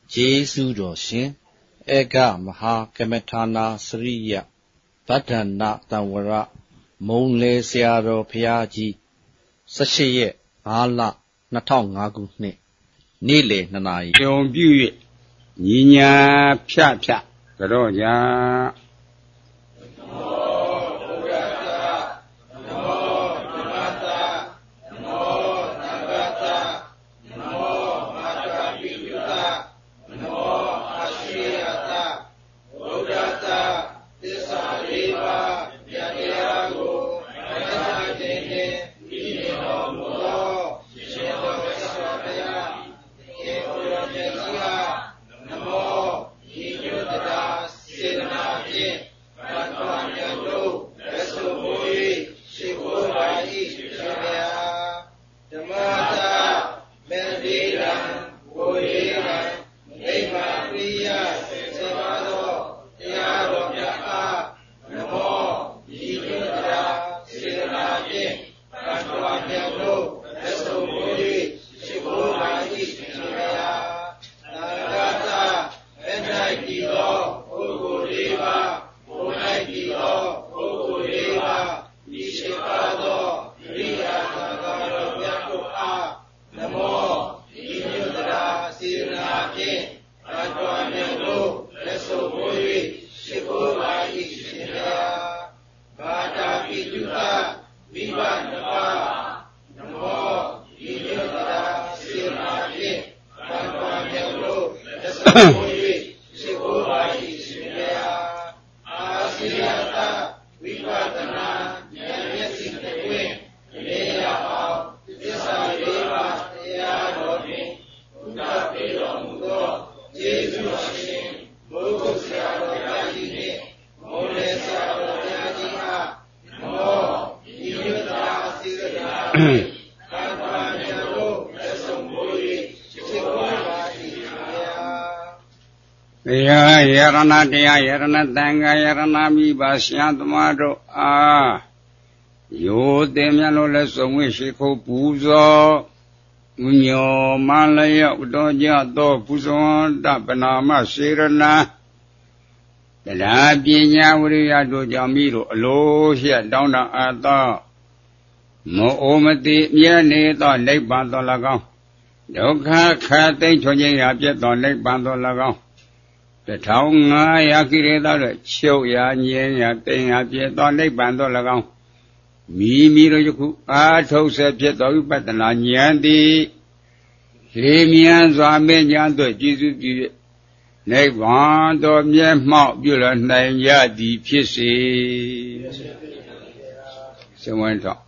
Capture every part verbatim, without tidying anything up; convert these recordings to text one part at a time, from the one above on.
Jesu Shin, Ega Maha Kemetana Sriya, Badana Tanwara, Monle Siaro Piaji, Sashiye, Ala, Natong Aguni, Nile Nanai. Don't be Nina Pia Pia, Garoja. Ya, Yarana Dia, Yarana Tanga, Yarana Miba, Siantamado, ah, you demiano leso wishiko puzo, Munyo Malaya, Udoja, do Puzon, Dapanama, Sirana, the Labinya, Uria do Jamiro, Lo, here down the Ata, Mo Omati, Yane, on Lake Bandolagon, Doka, Kate, Toya, Abjet on Lake Bandolagon. The town Yakireda, Show Ya, Yen, Thing, Abjet on Lake Bandolagon. Me, Miro, I told Subject of Patalan Yandi. Lemians are many under Jesus. Nay, one of them, Mount Bulan, nine Yadi, Pissy. So went on.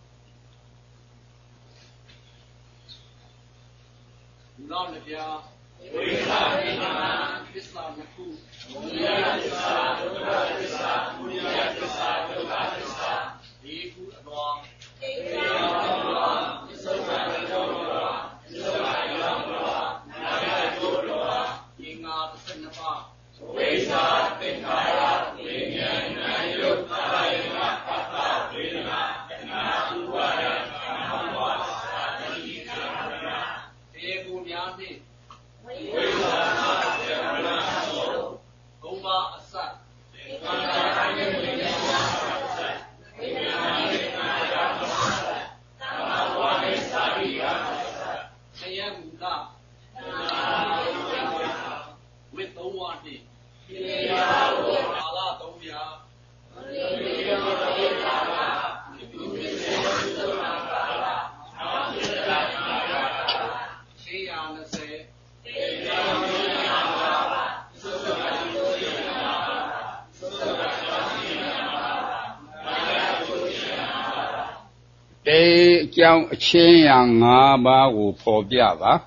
They young Chin Yang Naba will for Biava.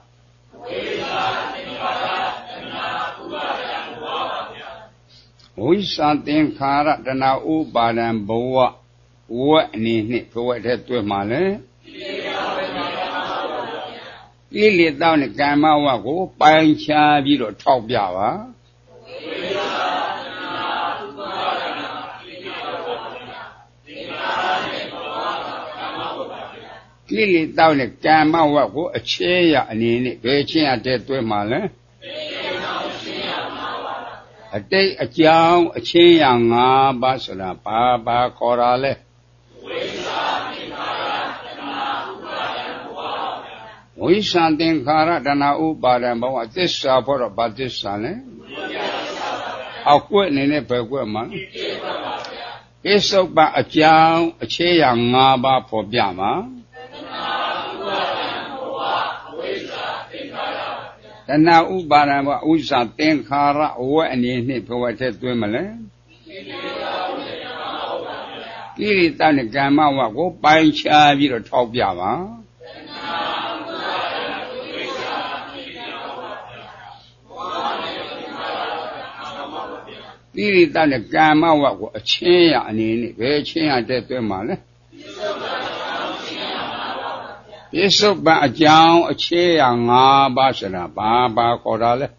We something Kara than our Uba and Boa. What need it for what had to Male? Lily down the Gamma Wago, buying Chavi or Top Biava. Lily down the Gamma Wago, a chair and in it, a chair dead to Male. အတိတ်အကြောင်းအချင်းရာ၅ပါးဆိုတာဘာဘာခေါ်တာလဲဝိသသင်္ခါရတဏှာဥပါဒံဘဝဝိသသင်္ခါရတဏှာဥပါဒံဘဝသစ္စာဖို့တော့ဘာသစ္စာလဲအောက်ကွက်နေနဲ့ဘယ်ကွက်မှာကိစ္ဆုပ္ပအကြောင်းအခြေရာ၅ပါးဖော်ပြမှာတဏှာဥပါဒံဘဝဥစ္စာသင်္ခါရဝက်အနေနဲ့ဘဝထဲသွင်းမလဲကိရိတာနဲ့ကမ္မဝကိုပိုင်းခြားပြီးတော့ထောက်ပြပါကိရိတာနဲ့ကမ္မဝကိုအချင်းရအနေနဲ့ဘယ်ချင်းရတဲ့သွင်းမှာလဲပြစ္ဆုတ်ပံအကြောင်းအခြေရာ၅ပါးဆိုတာဘာဘာခေါ်တာလဲတ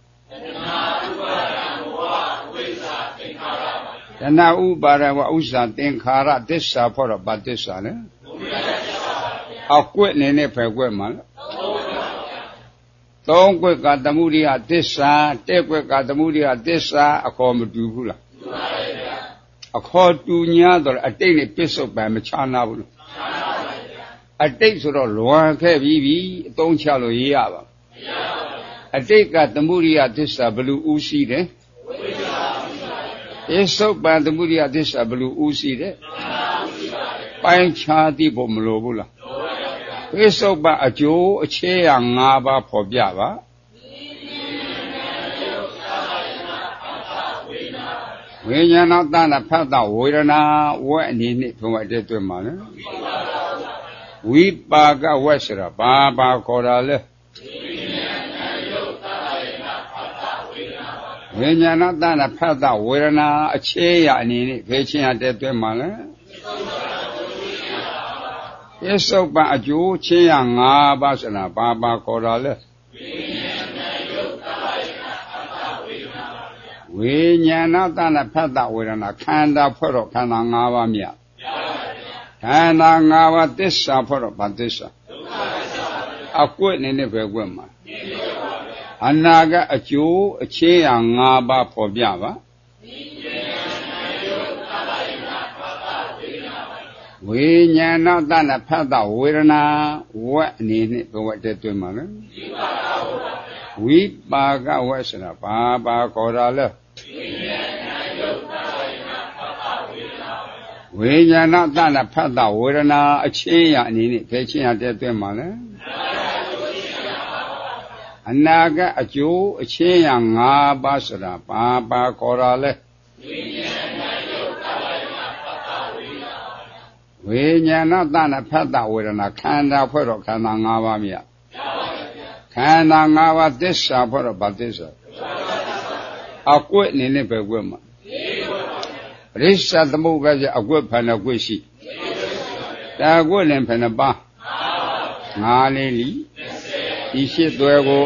ဏှာဥပါဒံဘဝဥစ္စာသင်္ခါရသစ္စာဖို့တော့ဘာသစ္စာလဲအောက်ကွက်နေနဲ့ဖယ်ကွက်မှာလဲသုံးကွက်ကသမုဒိယသစ္စာတဲ့ကွက်ကသမုဒိယသစ္စာအခေါ်မတူဘူးလားတူပါရဲ့ဗျာအခေါ်တူ냐တော့အတိတ်နဲ့ပြစ္ဆုတ်ပံမခြားနာဘူးလားခြားပါပါဗျာအတိတ်ဆိုတော့လွန်ခဲ့ပြီးပြီအသုံးချလို့ရရပါမရပါဘူးအတိတ်ကသမုဒိယသစ္စာဘယ်လိုဥရှိတယ်ဝိသ္စာဥရှိပါတယ်ပြစ္ဆုတ်ပံသမုဒိယသစ္စာဘယ်လိုဥရှိတယ်ပိုင်းခြားသိဖို့မလိုဘူးလားပြစ္ဆုတ်ပံအကျိုးအခြေရာ၅ပါးဖော်ပြပါဝိညာဏတဏဖတ်တဝေဒနာဝက်အနေနဲ့ဘုံဝတ်တဲ့တွေ့မှာလဲဝိပါကဝက်ဆိုတာဘာဘာခေါ်တာလဲဝိညာဏတဏဖတ်တဝေဒနာအခြေရာအနေနဲ့ဘယ်ချင်းရတဲ့တွေ့မှာလဲပြစ္ဆုတ်ပံအကျိုးချင်းရာ၅ပါးဆိုတာဘာဘာခေါ်တာလဲဝိညာဏတဏဖတ်တဝေဒနာခန္ဓာဖွဲ့တော့ခန္ဓာ၅ပါးမြတ်ခန္ဓာ၅ပါးသစ္စာဖွဲ့တော့ဘာသစ္စာအကွက်နေနဲ့ပဲကွက်မှာအနာကအကျိုးအခြေရာ၅ပါးဖော်ပြပါဝိညာဏတဏဖတ်တဝေဒနာဝက်အနေနဲ့ဘဝတည်းတွင်မှာလဲဝိပါကဝက်ဆိုတာဘာဘာခေါ်တာလဲဝိညာဏတဏဖတ်တဝေဒနာအချင်းရအနေနဲ့ဘယ်ချင်းရတဲ့တွင်မှာလဲအနာကအကျိုးအချင်းရ၅ပါးဆိုတာဘာဘာခေါ်တာလဲဝိညာဏတဏဖတ်တဝေဒနာခန္ဓာဖွဲ့တော့ခန္ဓာ၅ပါးမြတ်ခန္ဓာ၅ပါးသစ္စာဖွဲ့တော့ဘာသစ္စာအကွက်နေနဲ့ပဲကွက်မှာပရိစ္ဆသမုပ္ပါဒ်အကွက်ဖန်တော့ကွက်ရှိတာကွက်လည်းဖန်တော့ပါငါးလေးလီဒီရှိသွဲကို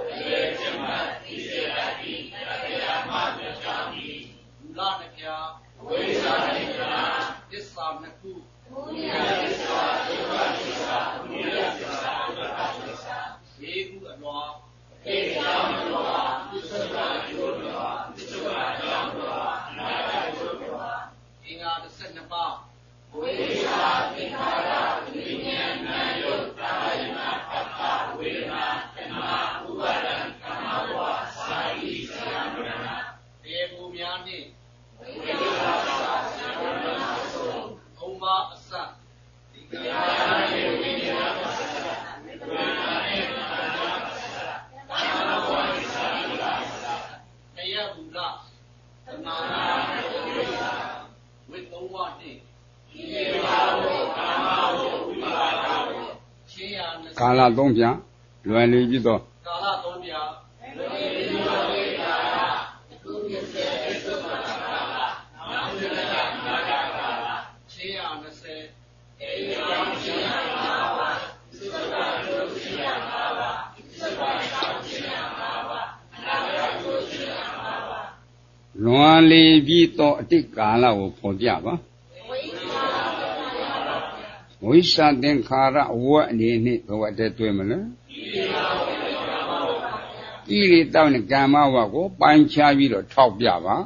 ကာလသုံးပြလွယ်နေပြီတော့ကာလသုံးပြလွယ်နေပြီတော့ဝိကာရအခုပြည့်စုံပြည့်စုံတာကာလနာမည်ကနာဂကာလချင်းရ၂၀အေးရောင်းချင်းရ၅ပါးသုတ္တရုပ်ချင်းရ၅ပါးသုတ္တရောင်းချင်းရ၅ပါးအနာဂတ်ရုပ်ချင်းရ၅ပါးလွန်လေပြီတော့အတိတ်ကာလကိုဖော်ပြပါဝိသသင်္ခါရဝက်အနေနဲ့ဘဝတည်းတွေ့မလဲပကိလေသာနဲ့ကမ္မဝကိုပိုင်းခြားပြီးတော့ထောက်ပြပါ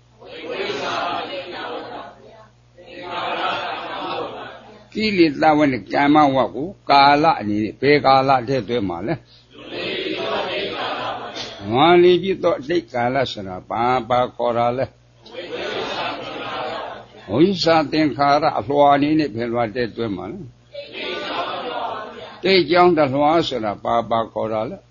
ကိလေသာနဲ့ကမ္မဝကိုကာလအနေနဲ့ဘယ်ကာလတည်းသွင်းမှာလဲငါလီပြတော့အတိတ်ကာလဆိုတာဘာဘာခေါ်တာလဲဝိသသင်္ခါရအလွှာအနေနဲ့ဘယ်လွှာတည်းသွင်းမှာလဲတိတ်ကြောင်းတလွှာဆိုတာဘာဘာခေါ်တာလဲ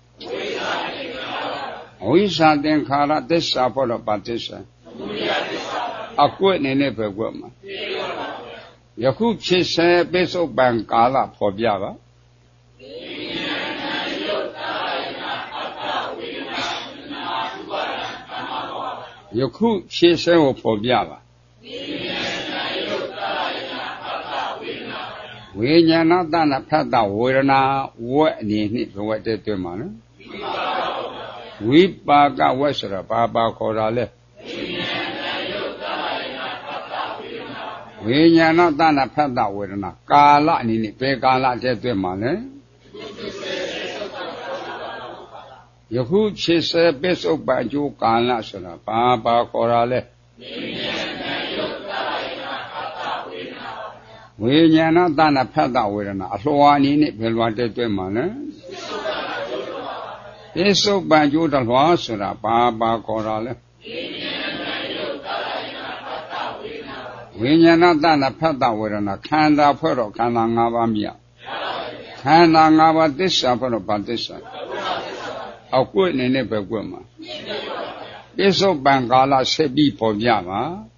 ဝိသသင်္ခါရသစ္စာဖို့တော့ဘာသစ္စာအကွက်အနေနဲ့ပဲကွက်မှာယခုဖြစ်စေပိဿုပံကာလဖော်ပြပါယခုဖြစ်စေကိုဖော်ပြပါဝိညာဏတဏဖတ်တဝေဒနာဝက်အနေနဲ့ဘဝတည်းတွေ့မှာနော်ဝိပါကဝက်ဆိုတာဘာဘာခေါ်တာလဲဝိညာဏတဏဖတ်တဝေဒနာကာလအနေနဲ့ဘယ်ကာလတည်းတွေ့မှာလဲယခုဖြစ်စေပိဿုပံအကျိုးကာလဆိုတာဘာဘာခေါ်တာလဲဝိညာဏတဏဖတ်တဝေဒနာအလွှာအနေနဲ့ဘယ်လွှာတည်းတွေ့မှာလဲပိဿုပံအကျိုးတလွှာဆိုတာဘာဘာခေါ်တာလဲဝိညာဏတဏဖတ်တဝေဒနာခန္ဓာဖွဲ့တော့ခန္ဓာ၅ပါးမြတ်ခန္ဓာ၅ပါးသစ္စာဖွဲ့တော့ဘာသစ္စာအောက်ကွက်အနေနဲ့ပဲကွက်မှာပိဿုပံကာလဆက်ပြီးပေါ်ပြပါ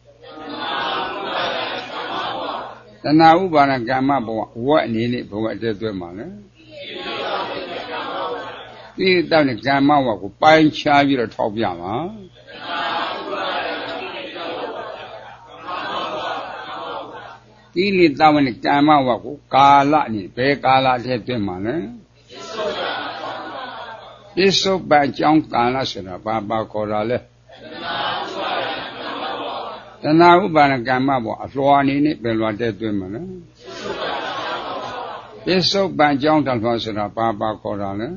တဏှာဥပါဒကမ္မဘဝဝက်အနေနဲ့ဘဝတည်းသွင်းပါလေဒီတောင်းတဲ့ကမ္မဝကိုပိုင်းခြားပြီးတော့ထောက်ပြပါကိလေသာနဲ့ကမ္မဝကိုကာလအနေနဲ့ဘယ်ကာလတည်းသွင်းပါလဲပိဿုပံအကြောင်းကာလဆိုတာဘာဘာခေါ်တာလဲတဏှာဥပါဒကမ္မဘောအလွှာအနေနဲ့ဘယ်လွှာတည်းသွင်းမှာလဲပိဿုပံအကြောင်းတလွှာဆိုတာဘာဘာခေါ်တာလဲ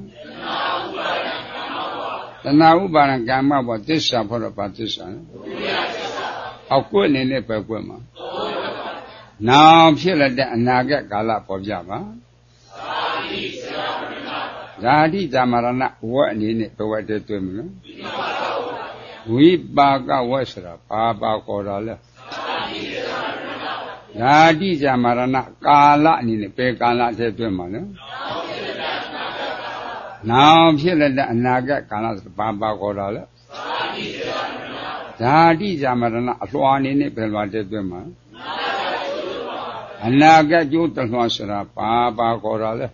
တဏှာဥပါဒကမ္မဘောသစ္စာဖို့တော့ဘာသစ္စာလဲအောက်ကွက်အနေနဲ့ပဲကွက်မှာနောက်ဖြစ်လက်တဲ့အနာဂတ်ကာလပေါ်ပြပါဇာတိဇာမရဏဝက်အနေနဲ့ဘဝတည်းတွေ့မလို့ဝိပါကဝက်ဆိုတာဘာဘာခေါ်တာလဲဇာတိဇာမရဏကာလအနေနဲ့ဘယ်ကာလတည်းတွေ့မှာလဲနောက်ဖြစ်လက်တဲ့အနာဂတ်ကာလဆိုတာဘာဘာခေါ်တာလဲဇာတိဇာမရဏအလွှာအနေနဲ့ဘယ်လွှာတည်းတွေ့မှာအနာဂတ်ကျိုးတလွှာဆိုတာဘာဘာခေါ်တာလဲ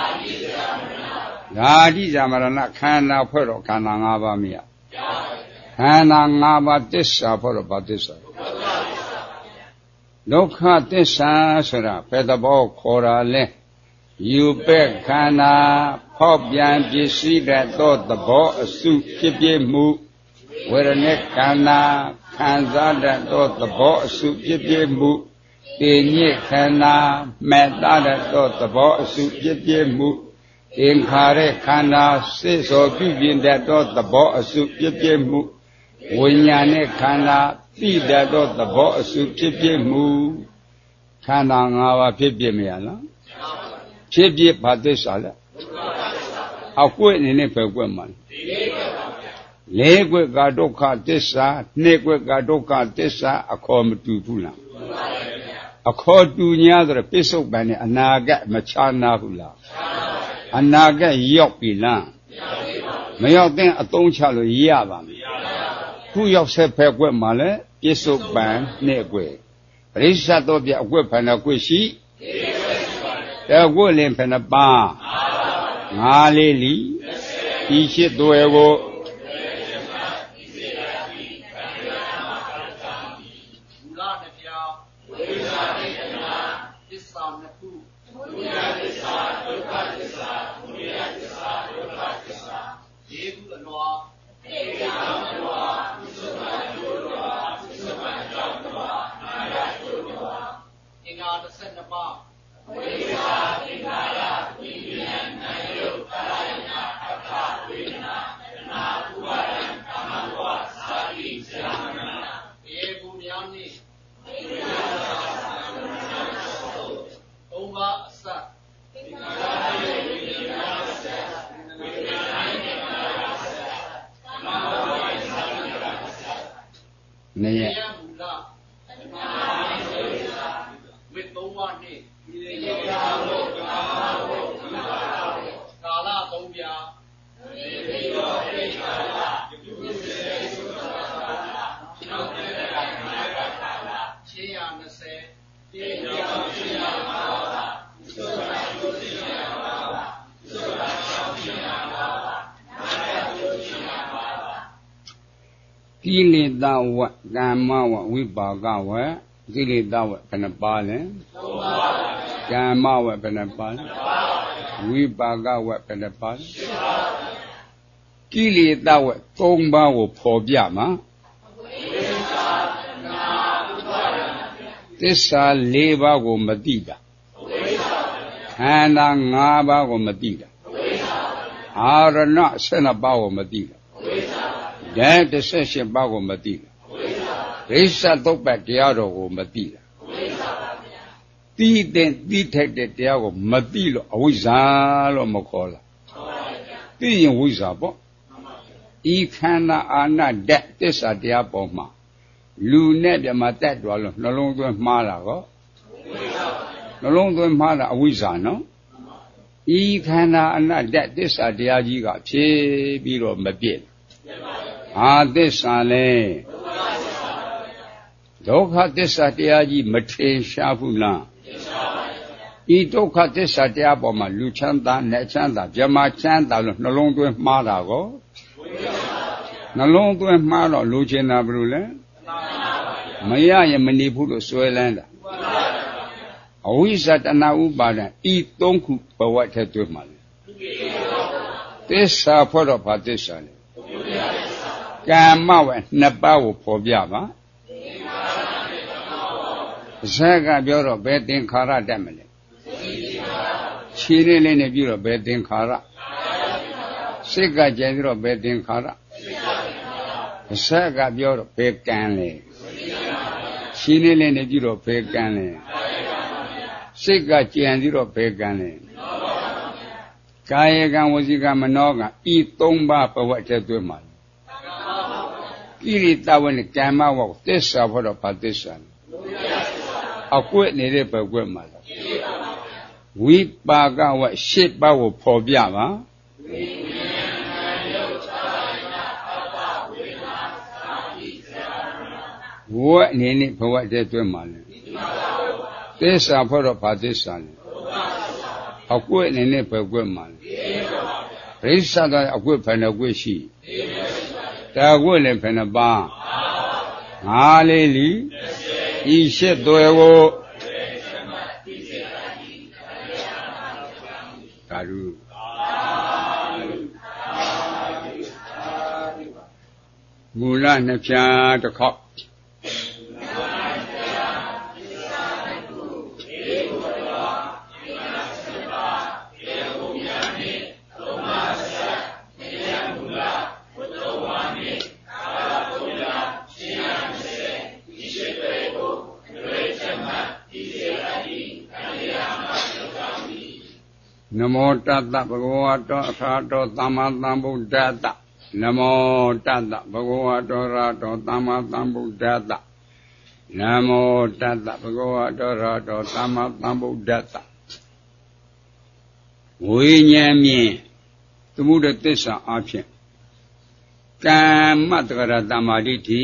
ဓာတိဇာမရဏခန္ဓာဖွဲ့တော့ခန္ဓာ၅ပါးမြတ်ခန္ဓာ၅ပါးသစ္စာဖွဲ့တော့ဘာသစ္စာဒုက္ခသစ္စာဆိုတာဘယ်သဘောခေါ်တာလဲယူပဲ့ခန္ဓာဖောက်ပြန်ပစ္စည်းတဲ့သောသဘောအစုဖြစ်ပြမှုဝေဒနာခန္ဓာခံစားတဲ့သောသဘောအစုဖြစ်ပြမှုသိညစ်ခန္ဓာမဲ့တာတဲ့သောသဘောအစုဖြစ်ပြမှုသင်္ခါရခန္ဓာစိတ်စောပြုပြင်တတ်သောသဘောအစုဖြစ်ပြမှုဝိညာဉ်နဲ့ခန္ဓာသိတတ်သောသဘောအစုဖြစ်ပြမှုခန္ဓာ၅ပါးဖြစ်ပြမရလားဖြစ်ပြဘာသစ္စာလဲအကွက်အနေနဲ့ပဲကွက်မှာလေးကွက်ကဒုက္ခသစ္စာနှစ်ကွက်ကဒုက္ခသစ္စာအခေါ်မတူဘူးလားအခေါ်တူ냐ဆိုတော့ပိဿုပံနဲ့အနာဂတ်မခြားနာဘူးလားအနာဂတ်ရောက်ပြီလားမရောက်တဲ့အသုံးချလို့ရပါမယ်ခုရောက်ဆက်ဖက်ကွက်မှာလဲပိဿုပံနဲ့ကွက်ပရိစ္ဆသောပြအကွက်ဖန်တော်ကွက်ရှိတဲ့ကွက်လင်ဖန်ပါငါလေးလီဒီရှိသွဲကိုနှစ်ရက်ဝိသုံးပါးနှင့်ဒီလိုရာလို့ကာလို့ကာလသုံးပြာဒီလိုအိဋ္ဌာလဒီလိုစေသုတ္တသာနောက်တဲ့ကာလခြေရ၂၀ဒီကြောင့်ခြေရပါပါသုတ္တသုတ္တရပါပါသုတ္တရှောင်းရပါပါနာယသုတ္တရပါပါကိလေသာဝကမ္မဝဝိပါကဝကိလေသာဝဘယ်နှပါလဲသုံးပါးကမ္မဝဘယ်နှပါလဲဝိပါကဝဘယ်နှပါလဲကိလေသာဝသုံးပါးကိုဖော်ပြမှာသစ္စာ၄ပါးကိုမသိတာခန္ဓာ၅ပါးကိုမသိတာအာရဏ၁၂ပါးကိုမသိတာဓာတ်၁၈ပါးကိုမသိတာရိစ္ဆသုတ်ပတ်တရားတော်ကိုမသိတာသိတဲ့သိထိုက်တဲ့တရားကိုမသိလို့အဝိဇ္ဇာလို့မခေါ်လားသိရင်ဝိဇ္ဇာပေါ့ဤခန္ဓာအာနဓာတ်သစ္စာတရားပေါ်မှာလူနဲ့ပြမတက်တော်လို့နှလုံးသွင်းမှားတာကောနှလုံးသွင်းမှားတာအဝိဇ္ဇာနော်ဤခန္ဓာအနတ္တသစ္စာတရားကြီးကဖြေပြီးတော့မပြည့်ဟာသစ္စာလဲဒုက္ခသစ္စာတရားကြီးမထင်ရှားဘူးလားဤဒုက္ခသစ္စာတရားပေါ်မှာလူချမ်းသာနဲ့ချမ်းသာဗြဟ္မာချမ်းသာလို့နှလုံးသွင်းမှားတာကောနှလုံးသွင်းမှားတော့လူချင်တာဘယ်လိုလဲမရရင်မနေဘူးလို့စွဲလန်းတာအဝိဇ္ဇတဏှာဥပါဒံဤသုံးခုဘဝထက်တွေ့မှာလေသစ္စာဖို့တော့ဘာသစ္စာလဲကမ္မဝနှစ်ပါးကိုဖော်ပြပါဇက်ကပြောတော့ဘယ်သင်္ခါရတတ်မလဲခြေလေးလေးနဲ့ပြုတော့ဘယ်သင်္ခါရစိတ်ကကြံပြီးတော့ဘယ်သင်္ခါရဇက်ကပြောတော့ဘယ်ကံလဲခြေလေးလေးနဲ့ပြုတော့ဘယ်ကံလဲစိတ်ကကြံပြီးတော့ဘယ်ကံလဲကာယကံဝစီကံမနောကံဤသုံးပါးဘဝတည်းတွေ့မှာကိရိတဝနဲ့ကမ္မဝသစ္စာဖို့တော့ဘာသစ္စာလဲအကွက်နေတဲ့ဘကွက်မှာလားဝိပါကဝရှစ်ပါးကိုဖော်ပြပါဝတ်အနေနဲ့ဘဝတည်းတွေ့မှာလဲသစ္စာဖို့တော့ဘာသစ္စာလဲအကွက်အနေနဲ့ဘကွက်မှာလဲရိစ္ဆာကအကွက်ဘယ်နှကွက်ရှိတာကွက်လည်းဘယ်နှပါငါလေးလီဤရှစ်သွယ်ကိုသာဓုမူလနှစ်ဖြာတစ်ခေါက်နမောတတ္တဘဂဝတောအထာတောသမ္မာသမ္ဗုဒ္ဓတ္တနမောတတ္တဘဂဝတောရတောသမ္မာသမ္ဗုဒ္ဓတ္တနမောတတ္တဘဂဝတောရတောသမ္မာသမ္ဗုဒ္ဓတ္တဝိညာဉ်မြင်သမုဒ္ဒသစ္စာအဖြစ်ကမ္မတက္ကရတမ္မာဒိဋ္ဌိ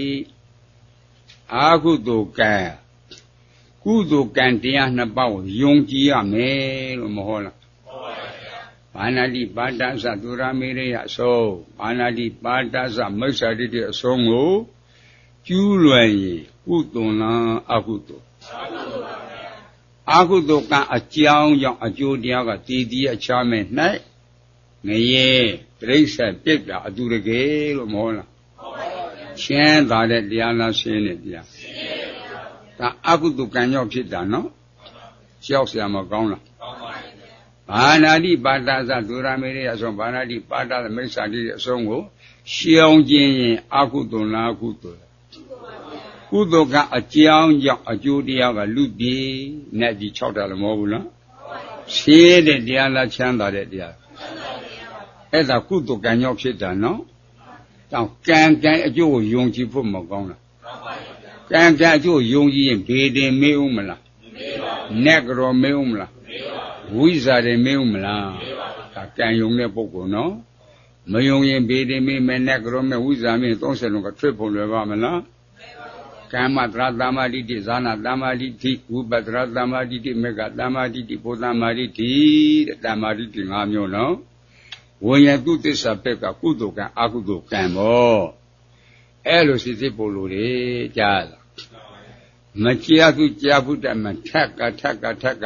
အာဟုတုကံကုသိုလ်ကံတရားနှစ်ပါးကိုယုံကြည်ရမယ်လို့မဟုတ်လားဘာနာတိပါဒသသုရာမေရယအဆုံးဘာနာတိပါဒသမိစ္ဆာဒိဋ္ဌိအဆုံးကိုကျူးလွယ်ရင်ကုသိုလ်လားအကုသိုလ်အကုသိုလ်ကံအကြောင်းကြောင့်အကျိုးတရားကတည်တည်အချမ်းမဲ့၌ငရေတိရစ္ဆာန်ပြစ်တာအတူတကယ်လို့မဟုတ်လားရှင်းသာတဲ့တရားလားရှင်းတဲ့တရားဒါအကုသိုလ်ကံကြောင့်ဖြစ်တာနော်ကြောက်เสียမကောင်းလားကောင်းပါဘူးဘာနာတိပါဒသဒုရမေရအဆုံးဘာနာတိပါဒသမိစ္ဆာတိအဆုံးကိုရှောင်ခြင်းရင်အကုသိုလ်လားအကုသိုလ်လားကုသိုလ်ကအကြောင်းကြောင့်အကျိုးတရားကလူပြေနဲ့ဒီ၆တာလည်းမဟုတ်ဘူးလားရှင်းတဲ့တရားလားချမ်းသာတဲ့တရားအဲ့ဒါကုသိုလ်ကံကြောင့်ဖြစ်တာနော်တောင်ကံကံအကျိုးကိုယုံကြည်ဖို့မကောင်းလားကံကြအကျိုးယုံကြည်ရင်ဘေတင်မေးဦးမလားနက်ကြောမေးဦးမလားဝိဇ္ဇာတွေမေးဦးမလားဒါကံယုံတဲ့ပုဂ္ဂိုလ်နော်မယုံရင်ဘေတင်မေးမယ်နက်ကြောမေးဝိဇ္ဇာမေးသုံးဆယ်လုံးကထွေဖို့လွယ်ပါမလားကမ္မတရသမ္မာတိတိဇာနာသမ္မာတိတိဝိပတ္တရသမ္မာတိတိမေဃသမ္မာတိတိဘုသမ္မာတိတိတဲ့သမ္မာတိတိ၅မျိုးနော်ဝိညာဉ်သူသစ္စာပက်ကကုသိုလ်ကံအကုသိုလ်ကံပေါ့အဲ့လိုစိစိပို့လို့လေကြားလားမကြားသူကြားဘူးတမထက်ကထက်ကထက်က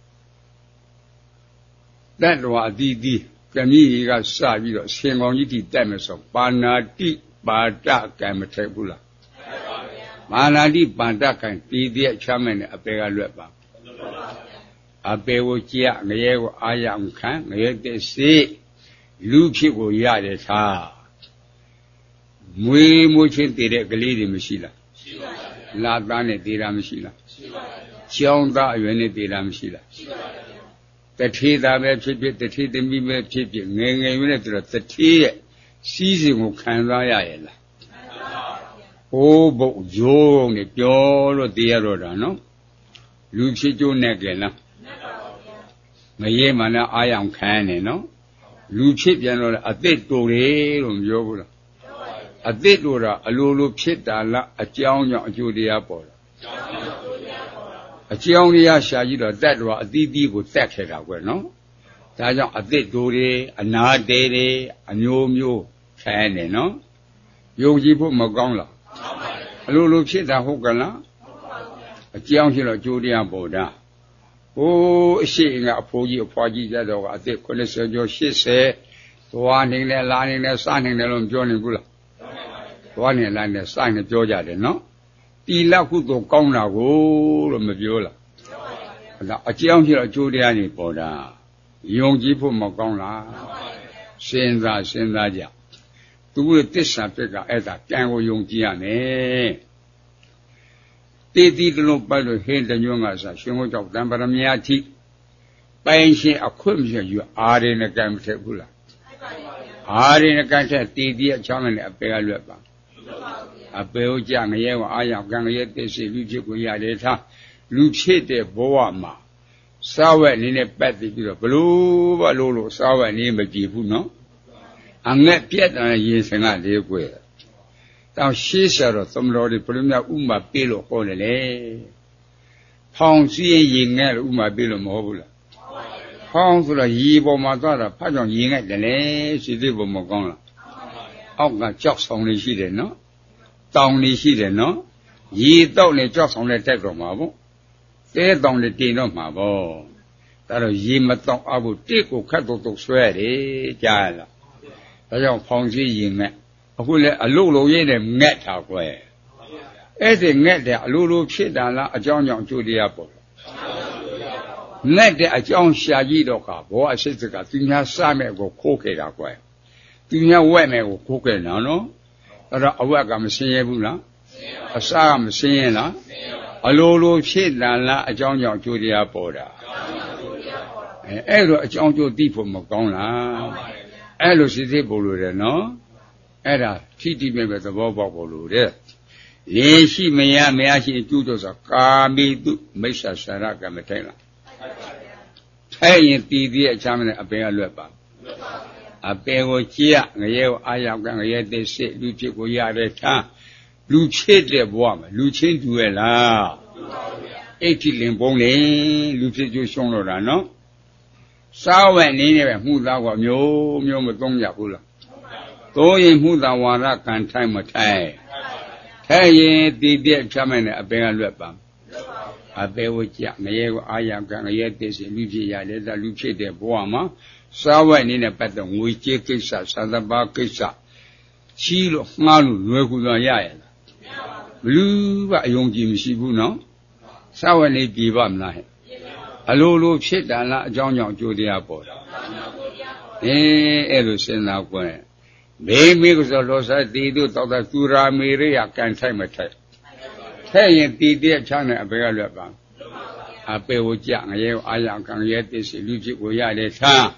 တတ်တော်အတီးတီးကမြည်ကစပြီးတော့ရှင်ကောင်ကြီးတိတက်မယ်ဆိုပါဏာတိပါဒကံမထက်ဘူးလားမာနာတိပန္တကံတည်တဲ့ချမ်းမဲ့နဲ့အပေကလွတ်ပါအပေကိုကြည့်ငရဲကိုအာရအောင်ခံငရဲတဲ့စိလူဖြစ်ကိုရတယ်သားမွေးမိုးချင်းတည်တဲ့ကလေးတွေမရှိလားရှိပါဘူးလာသားနဲ့တည်တာမရှိလားရှိပါဘူးကျောင်းသားအရွယ်နဲ့တည်တာမရှိလားရှိပါဘူးတထေးသားပဲဖြစ်ဖြစ်တထေးသမီးပဲဖြစ်ဖြစ်ငယ်ငယ်ရွယ်နဲ့ဆိုတော့တထေးရဲ့စီးစိမ်ကိုခံစားရရဲ့လားဟိုးဘုတ်ရိုးနဲ့ပြောလို့တရားတော့တာနော်လူဖြစ်ကျိုးနဲ့ကြလားမရဲမှလည်းအာရအောင်ခံနေနော်လူဖြစ်ပြန်တော့အသက်တူတယ်လို့ပြောဘူးလားအသက်တူတာအလိုလိုဖြစ်တာလားအကြောင်းကြောင့်အကျိုးတရားပေါ်တာအကြောင်းတရားရှာကြည့်တော့တတ်တော်အသီးသီးကိုတက်ခဲ့တာကွယ်နော်ဒါကြောင့်အသက်တူတယ်အနာတဲတယ်အမျိုးမျိုးခံနေနော်ယုံကြည်ဖို့မကောင်းလားအလိုလိုဖြစ်တာဟုတ်ကလားအကြောင်းရှိတော့ကြိုးတရားပေါ်တာဟိုးအရှိန်ကအဖိုးကြီးအဖွားကြီးကြတော့ကအသက်ခုနှစ်ဆယ်ကျော်ရှစ်ဆယ်သွားနေလဲလာနေလဲစားနေတယ်လို့ပြောနေဘူးလားသွားနေလာနေစားနေပြောကြတယ်နော်တီလကုသိုလ်ကောင်းတာကိုလို့မပြောလားအဲ့ဒါအကြောင်းရှိတော့ကြိုးတရားနေပေါ်တာယုံကြည်ဖို့မကောင်းလားစဉ်းစားစဉ်းစားကြသူ့ရဲ့တစ္ဆာပြက်ကအဲ့ဒါကံကိုယုံကြည်ရမယ်တေတီတလုံးပတ်လို့ဟင်းတညွန့်ကစားရှင်ကိုကြောက်တံပရမယာတိပိုင်ရှင်အခွင့်မရှိယူအာရင်းကံမထက်ဘူးလားအာရင်းကံထက်တေတီအချောင်းနဲ့အပေကလွတ်ပါအပေကိုကြငရဲကအာရကံငရဲသိစီလူဖြစ်ကိုရတယ်ထားလူဖြစ်တဲ့ဘဝမှာစာဝတ်အနေနဲ့ပတ်သိပြီးတော့ဘလို့ဘလို့လို့စာဝတ်အနေမကြည့်ဘူးနော်အငက်ပြက်တယ်ရင်စင်ကလေးကွယ်တောင်ရှိဆရာတော်သမတော်တွေဘယ်လိုများဥမာပေးလို့ဟောတယ်လေဖောင်စည်းရင်ငဲ့လို့ဥမာပေးလို့မဟုတ်ဘူးလားဖောင်ဆိုတော့ရေပေါ်မှာသွားတာဖတ်ကြောင့်ရင်ငဲ့တယ်လေစီသေးပေါ်မကောင်းလားအောက်ကကြောက်ဆောင်နေရှိတယ်နော်တောင်နေရှိတယ်နော်ရေတော့နေကြောက်ဆောင်နဲ့တက်တော့မှာပေါ့တဲတောင်နေတင်တော့မှာပေါ့ဒါတော့ရေမတော့အဖို့တစ်ကိုခတ်တော့တော့ဆွဲတယ်ကြားရလားဒါကြောင့်ဖောင်စည်းရင်ငဲ့အခုလည်းအလုလုံးရင်းနဲ့ငက်တာကွယ်အဲ့ဒီငက်တဲ့အလိုလိုဖြစ်တာလားအကြောင်းကြောင့်အကျိုးတရားပေါ်ငက်တဲ့အကြောင်းရှာကြည့်တော့ကဘောအရှိစကသူများစမဲ့ကိုခိုးခဲ့တာကွယ်သူများဝက်မဲ့ကိုခိုးခဲ့တာနော်အဲ့တော့အဝက်ကမစင်းရဘူးလားအစားကမစင်းရင်လားအလိုလိုဖြစ်တာလားအကြောင်းကြောင့်အကျိုးတရားပေါ်တာအဲအဲ့တော့အကြောင်းကျိုးသိဖို့မကောင်းလားအဲ့လိုစိစိပို့လို့တယ်နော်အဲ့ဒါထိတိမဲ့ပဲသဘောပေါက်ဖို့လို့တဲ့လေရှိမရမရရှိအကျိုးတော့ဆိုကာမိတုမိစ္ဆာဆရကမထိုင်လားထိုင်ရင်တည်တည်အချမ်းနဲ့အပေကလွတ်ပါအပေကိုကြည့်ရငရဲကိုအာရောက်ကငရဲသိစစ်လူဖြစ်ကိုရတဲ့ထားလူဖြစ်တဲ့ဘဝမှာလူချင်းတူရဲ့လားအိတ်တိလင်ပုံးလေလူဖြစ်ကျိုးရှုံးတော့တာနော်စားဝဲနေနေပဲမှုသားကမျိုးမျိုးမသုံးကြဘူးလားသုံးရင်မှုသားဝါရကံထိုင်မထိုင်ထိုင်ရင်တည်တဲ့ဖြတ်မဲ့နဲ့အပေကလွတ်ပါအပေကိုကြငရဲကိုအာရကံငရဲသိစစ်လူဖြစ်ရတယ်ဒါလူဖြစ်တဲ့ဘဝမှာစားဝဲနေနဲ့ပတ်သက်ငွေကြေးကိစ္စသာသပါကိစ္စချီးလို့မှားလို့လွယ်ကူစွာရရလားဘလူးကအယုံကြည်မရှိဘူးနော်စားဝဲနေပြေပါမလားဟဲ့အလိုလိုဖြစ်တာလားအကြောင်းကြောင့်အကျိုးတရားပေါ်တာအေးအဲ့လိုစဉ်းစားကွယ်မေမေကဆိုလောစာတီတို့တောက်တာသူရာမေရိယကန်ထိုက်မထိုက်ထဲ့ရင်တီတဲ့ချမ်းနဲ့အပေကလွတ်ပါအပေကိုကြငရဲအာရကံရဲသိစီလူဖြစ်ကိုရတယ်ထား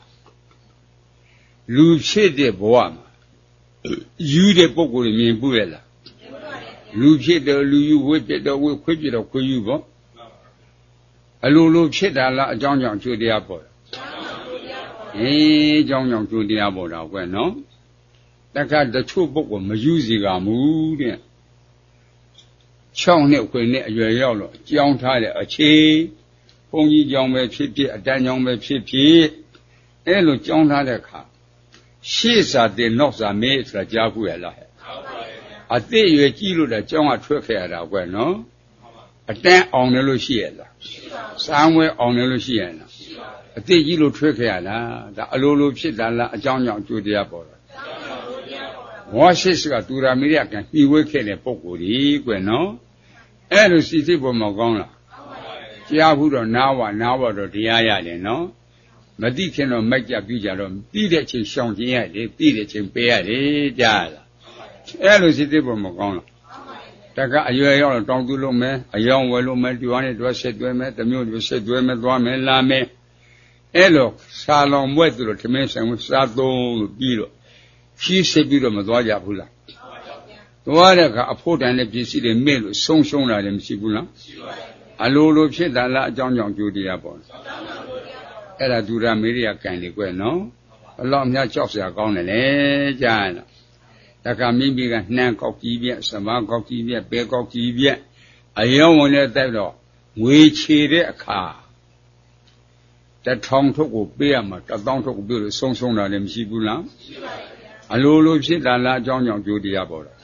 လူဖြစ်တဲ့ဘဝမှာယူတဲ့ပုဂ္ဂိုလ်မြင်ဘူးရဲ့လားလူဖြစ်တော့လူယူဝိဖြစ်တော့ဝိခွေးဖြစ်တော့ခွေးယူပေါ့အလိုလိုဖြစ်တာလားအကြောင်းကြောင့်ကျိုးတရားပေါ်တာအေးအကြောင်းကြောင့်ကျိုးတရားပေါ်တာကွယ်နော်တခါတချို့ပုဂ္ဂိုလ်မယူစီကမူတဲ့၆နှစ်ခွေနှစ်အရွယ်ရောက်တော့ကြောင်းထားတဲ့အခြေဘုန်းကြီးကြောင်းပဲဖြစ်ဖြစ်အတန်းကြောင်းပဲဖြစ်ဖြစ်အဲ့လိုကြောင်းထားတဲ့အခါရှေ့စာတင်နောက်စာမေးဆိုတာကြားဘူးရလားအသိရွယ်ကြီးလို့တဲ့ကြောင်းကထွက်ခဲ့ရတာကွယ်နော်အတန်းအောင်တယ်လို့ရှိရလားစာငွေအောင်တယ်လို့ရှိရလားအသိကြီးလို့ထွက်ခဲ့ရလားဒါအလိုလိုဖြစ်တာလားအကြောင်းကြောင့်အကျိုးတရားပေါ်တာဝါရှိစကတူရာမီရကညှိဝဲခဲ့တဲ့ပုံကိုယ်ကြီးကွယ်နော်အဲ့လိုစီစိတ်ပေါ်မှာကောင်းလားကြားဘူးတော့နားဝနားဝတော့တရားရတယ်နော်မသိခင်တော့မိုက်ကြပြကြတော့ပြီးတဲ့အချိန်ရှောင်ကျင်ရတယ်ပြီးတဲ့အချိန်ပေးရတယ်ကြားလားအဲ့လိုစိတ်စိတ်ပေါ်မှာကောင်းလားတကအရွယ်ရောက်တော့တောင်းသူလို့မယ်အယောင်ဝယ်လို့မယ်တွားနဲ့တွားဆက်တွဲမယ်တမျိုးတွေဆက်တွဲမယ်သွားမယ်လာမယ်အဲ့လိုစာလောင်မွဲ့သူတို့ထမင်းဆိုင်ကိုစားသုံးလို့ပြီးတော့ခီးစစ်ပြီးတော့မသွားကြဘူးလားသွားတဲ့အခါအဖို့တန်တဲ့ပစ္စည်းတွေမဲ့လို့ဆုံးရှုံးတာလည်းမရှိဘူးလားအလိုလိုဖြစ်တာလားအကြောင်းကြောင့်ကြိုးတရားပေါ့အဲ့ဒါဒုရမေရိယကံလေကွယ်နော်ဘလောက်များကြောက်စရာကောင်းတယ်လေကြားရလားတခါမိမိကနှမ်းကောက်ကြီးပြက်စမားကောက်ကြီးပြက်ပဲကောက်ကြီးပြက်အယောဝင်တဲ့တိုက်တော့ငွေချေတဲ့အခါတထောင်ထုတ်ကိုပေးရမှာတသောင်းထုတ်ကိုပေးလို့ဆုံးရှုံးတာလည်းမရှိဘူးလားရှိပါဘူးအလိုလိုဖြစ်တာလားအကြောင်းကြောင့်ကြိုးတရားပေါ်တာ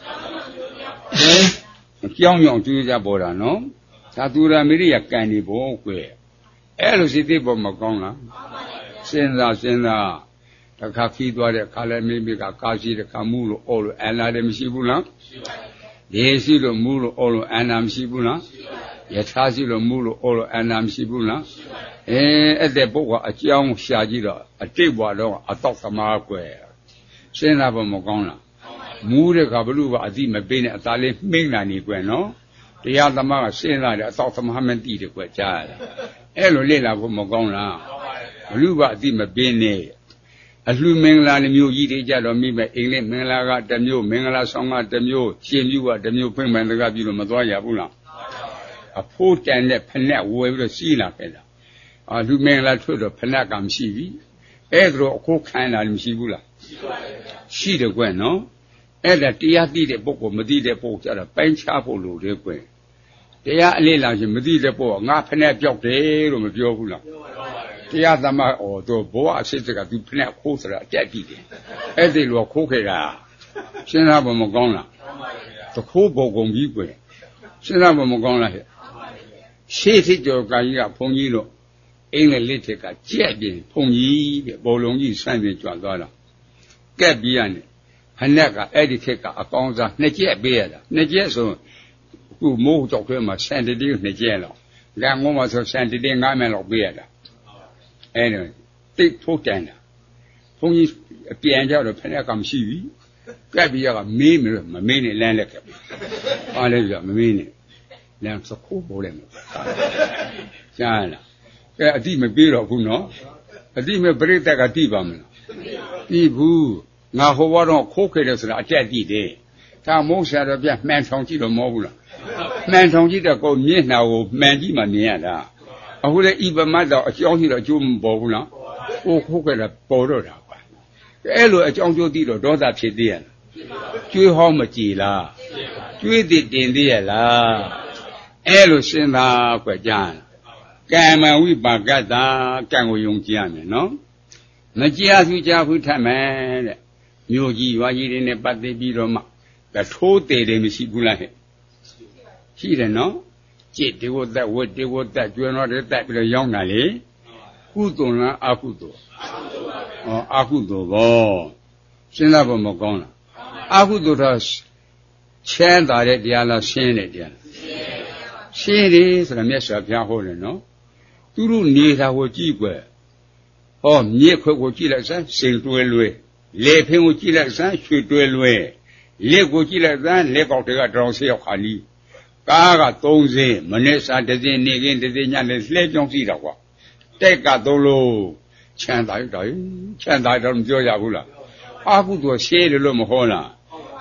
အကြောင်းကြောင့်ကြိုးတရားပေါ်တာနော်သာသူရမေရိယကံဒီဘောကွယ်အဲ့လိုစိတ်သိပေါ်မကောင်းလားစဉ်းစားစဉ်းစားတခါခီးသွားတဲ့ခါလဲမိမိကကာရှိတဲ့ခါမူးလို့အော်လို့အနာလည်းမရှိဘူးလားရှိပါဘူးရေရှိလို့မူးလို့အော်လို့အနာမရှိဘူးလားရှိပါဘူးယထာရှိလို့မူးလို့အော်လို့အနာမရှိဘူးလားရှိပါဘူးအဲအဲ့တဲ့ပုဂ္ဂိုလ်အကြောင်းရှာကြည့်တော့အတိတ်ဘဝတော့အတော့သမားကွယ်စဉ်းစားဖို့မကောင်းလားမူးတဲ့ခါဘလို့ကအတိမပေးနဲ့အသားလေးမှိမ့်လာနေကွယ်နော်တရားသမားကစဉ်းစားတယ်အတော့သမားမသိတယ်ကွယ်ကြားရတာအဲ့လိုလေ့လာဖို့မကောင်းလားဘလို့ကအတိမပေးနဲ့အလှမင်္ဂလာမျိုးကြီးတွေကြတော့မိမဲ့အိမ်လေးမင်္ဂလာကတစ်မျိုးမင်္ဂလာဆောင်ကတစ်မျိုးရှင်ပြုကတစ်မျိုးဖွင့်မှန်တကားပြုလို့မသွားရဘူးလားအဖိုးတန်တဲ့ဖက်နဲ့ဝယ်ပြီးတော့စီးလာခဲ့တာအာလူမင်္ဂလာထွတ်တော့ဖက်နဲ့ကမရှိပြီအဲ့ဒါတော့အခုခံလာမရှိဘူးလားရှိပါဘူးရှိတယ်ကွယ်နော်အဲ့ဒါတရားသိတဲ့ပုဂ္ဂိုလ်မသိတဲ့ပုဂ္ဂိုလ်ကြတော့ပိုင်းခြားဖို့လိုတယ်ကွယ်တရားအလေးလာရှင်မသိတဲ့ပုဂ္ဂိုလ်ငါဖက်နဲ့ပြောက်တယ်လို့မပြောဘူးလားတရားသမားအော်တော့ဘောအစစ်ကသူဖက်ခိုးဆိုတာအတက်တည်တယ်အဲ့ဒီလိုခိုးခဲ့တာစဉ်းစားဖို့မကောင်းလားတခိုးပုံကုန်ပြီးကွယ်စဉ်းစားဖို့မကောင်းလားဟဲ့ရှေးစစ်ကျော်ကကြီးကဘုန်းကြီးတို့အင်းလည်းလက်ထက်ကကြက်ပြင်ဘုန်းကြီးတဲ့ဘောလုံးကြီးဆန့်ပြင်ကြွသွားတာကက်ပြီးရတယ်ဖက်ကအဲ့ဒီခက်ကအကောင်းစားနှစ်ကျက်ပေးရတာနှစ်ကျက်ဆိုအခုမိုးကြောက်ထဲမှာစံတတိနှစ်ကျက်လောက်လမ်းငုံမှာဆိုစံတတိငါးမယ်လောက်ပေးရတာအဲ့ဒါတိတ်ထိုးတန်တာဘုန်းကြီးအပြန်ကြတော့ဖက်ကမရှိဘူးကက်ပြီးရကမေးမလို့မမေးနဲ့လမ်းလက်ကပ်ပါလဲပြမမေးနဲ့လမ်းစခိုးပေါ်တယ်မကြားလားကဲအတိမပေးတော့ဘူးနော်အတိမပြိတ္တကတိပါမလားတိဘူးငါဟိုဘတော့ခိုးခဲ့တယ်ဆိုတာအတက်တိတယ်ဒါမုန်းဆရာတော်ပြမှန်ဆောင်ကြည့်တော့မဟုတ်ဘူးလားမှန်ဆောင်ကြည့်တော့ကိုမျက်နှာကိုမှန်ကြည့်မှမြင်ရတာအခုလေဤပမတ်တော့အကြောင်းရှိတော့အကျိုးမပေါ်ဘူးလားဟိုခိုးခဲ့တာပေါ်တော့တာကွာအဲ့လိုအကြောင်းကျိုးသိတော့ဒေါသဖြစ်သေးရလားကျွေးဟောင်းမကြည်လားကျွေးသိတင်သေးရလားအဲ့လိုစဉ်းစားကွကြားကံမဝိပါကတ္တာကံကိုယုံကြည်ရမယ်နော်မကြားသူကြားဘူးထမယ်တဲ့မြို့ကြီးရွာကြီးတွေနဲ့ပတ်သက်ပြီးတော့မှကထိုးသေးတယ်မရှိဘူးလားဟဲ့ရှိတယ်နော်จิตဒီဝတ္တဝတ်ဒီဝတ္တကျွမ်းတော်တဲ့တက်ပြီးတော့ရောက်တာလေကုသိုလ်လားအကုသိုလ်ဟောအကုသိုလ်ဘောစဉ်းစားဖို့မကောင်းလားအကုသိုလ်တော့ချမ်းသာတဲ့တရားလားရှင်းတဲ့တရားလားရှင်းတယ်ဆိုတာမြတ်စွာဘုရားဟောတယ်နော်သူတို့နေတာကိုကြည့်ွယ်ဟောမြေခွက်ကိုကြည့်လိုက်စမ်းစိန်တွဲလွဲလေဖင်းကိုကြည့်လိုက်စမ်းရွှေတွဲလွဲလက်ကိုကြည့်လိုက်စမ်းလက်ကောက်တွေကတောင်ဆေးရောက်ခါနီးကားကသုံးစင်းမနေ့စာတစ်စင်းနေကင်းတစ်စင်းညလည်းလှဲကြောင်းကြည့်တော့ကွာတိုက်ကသုံးလို့ချမ်းသာရတော့ချမ်းသာတော့မပြောရဘူးလားအာဟုသူရှဲတယ်လို့မဟောလား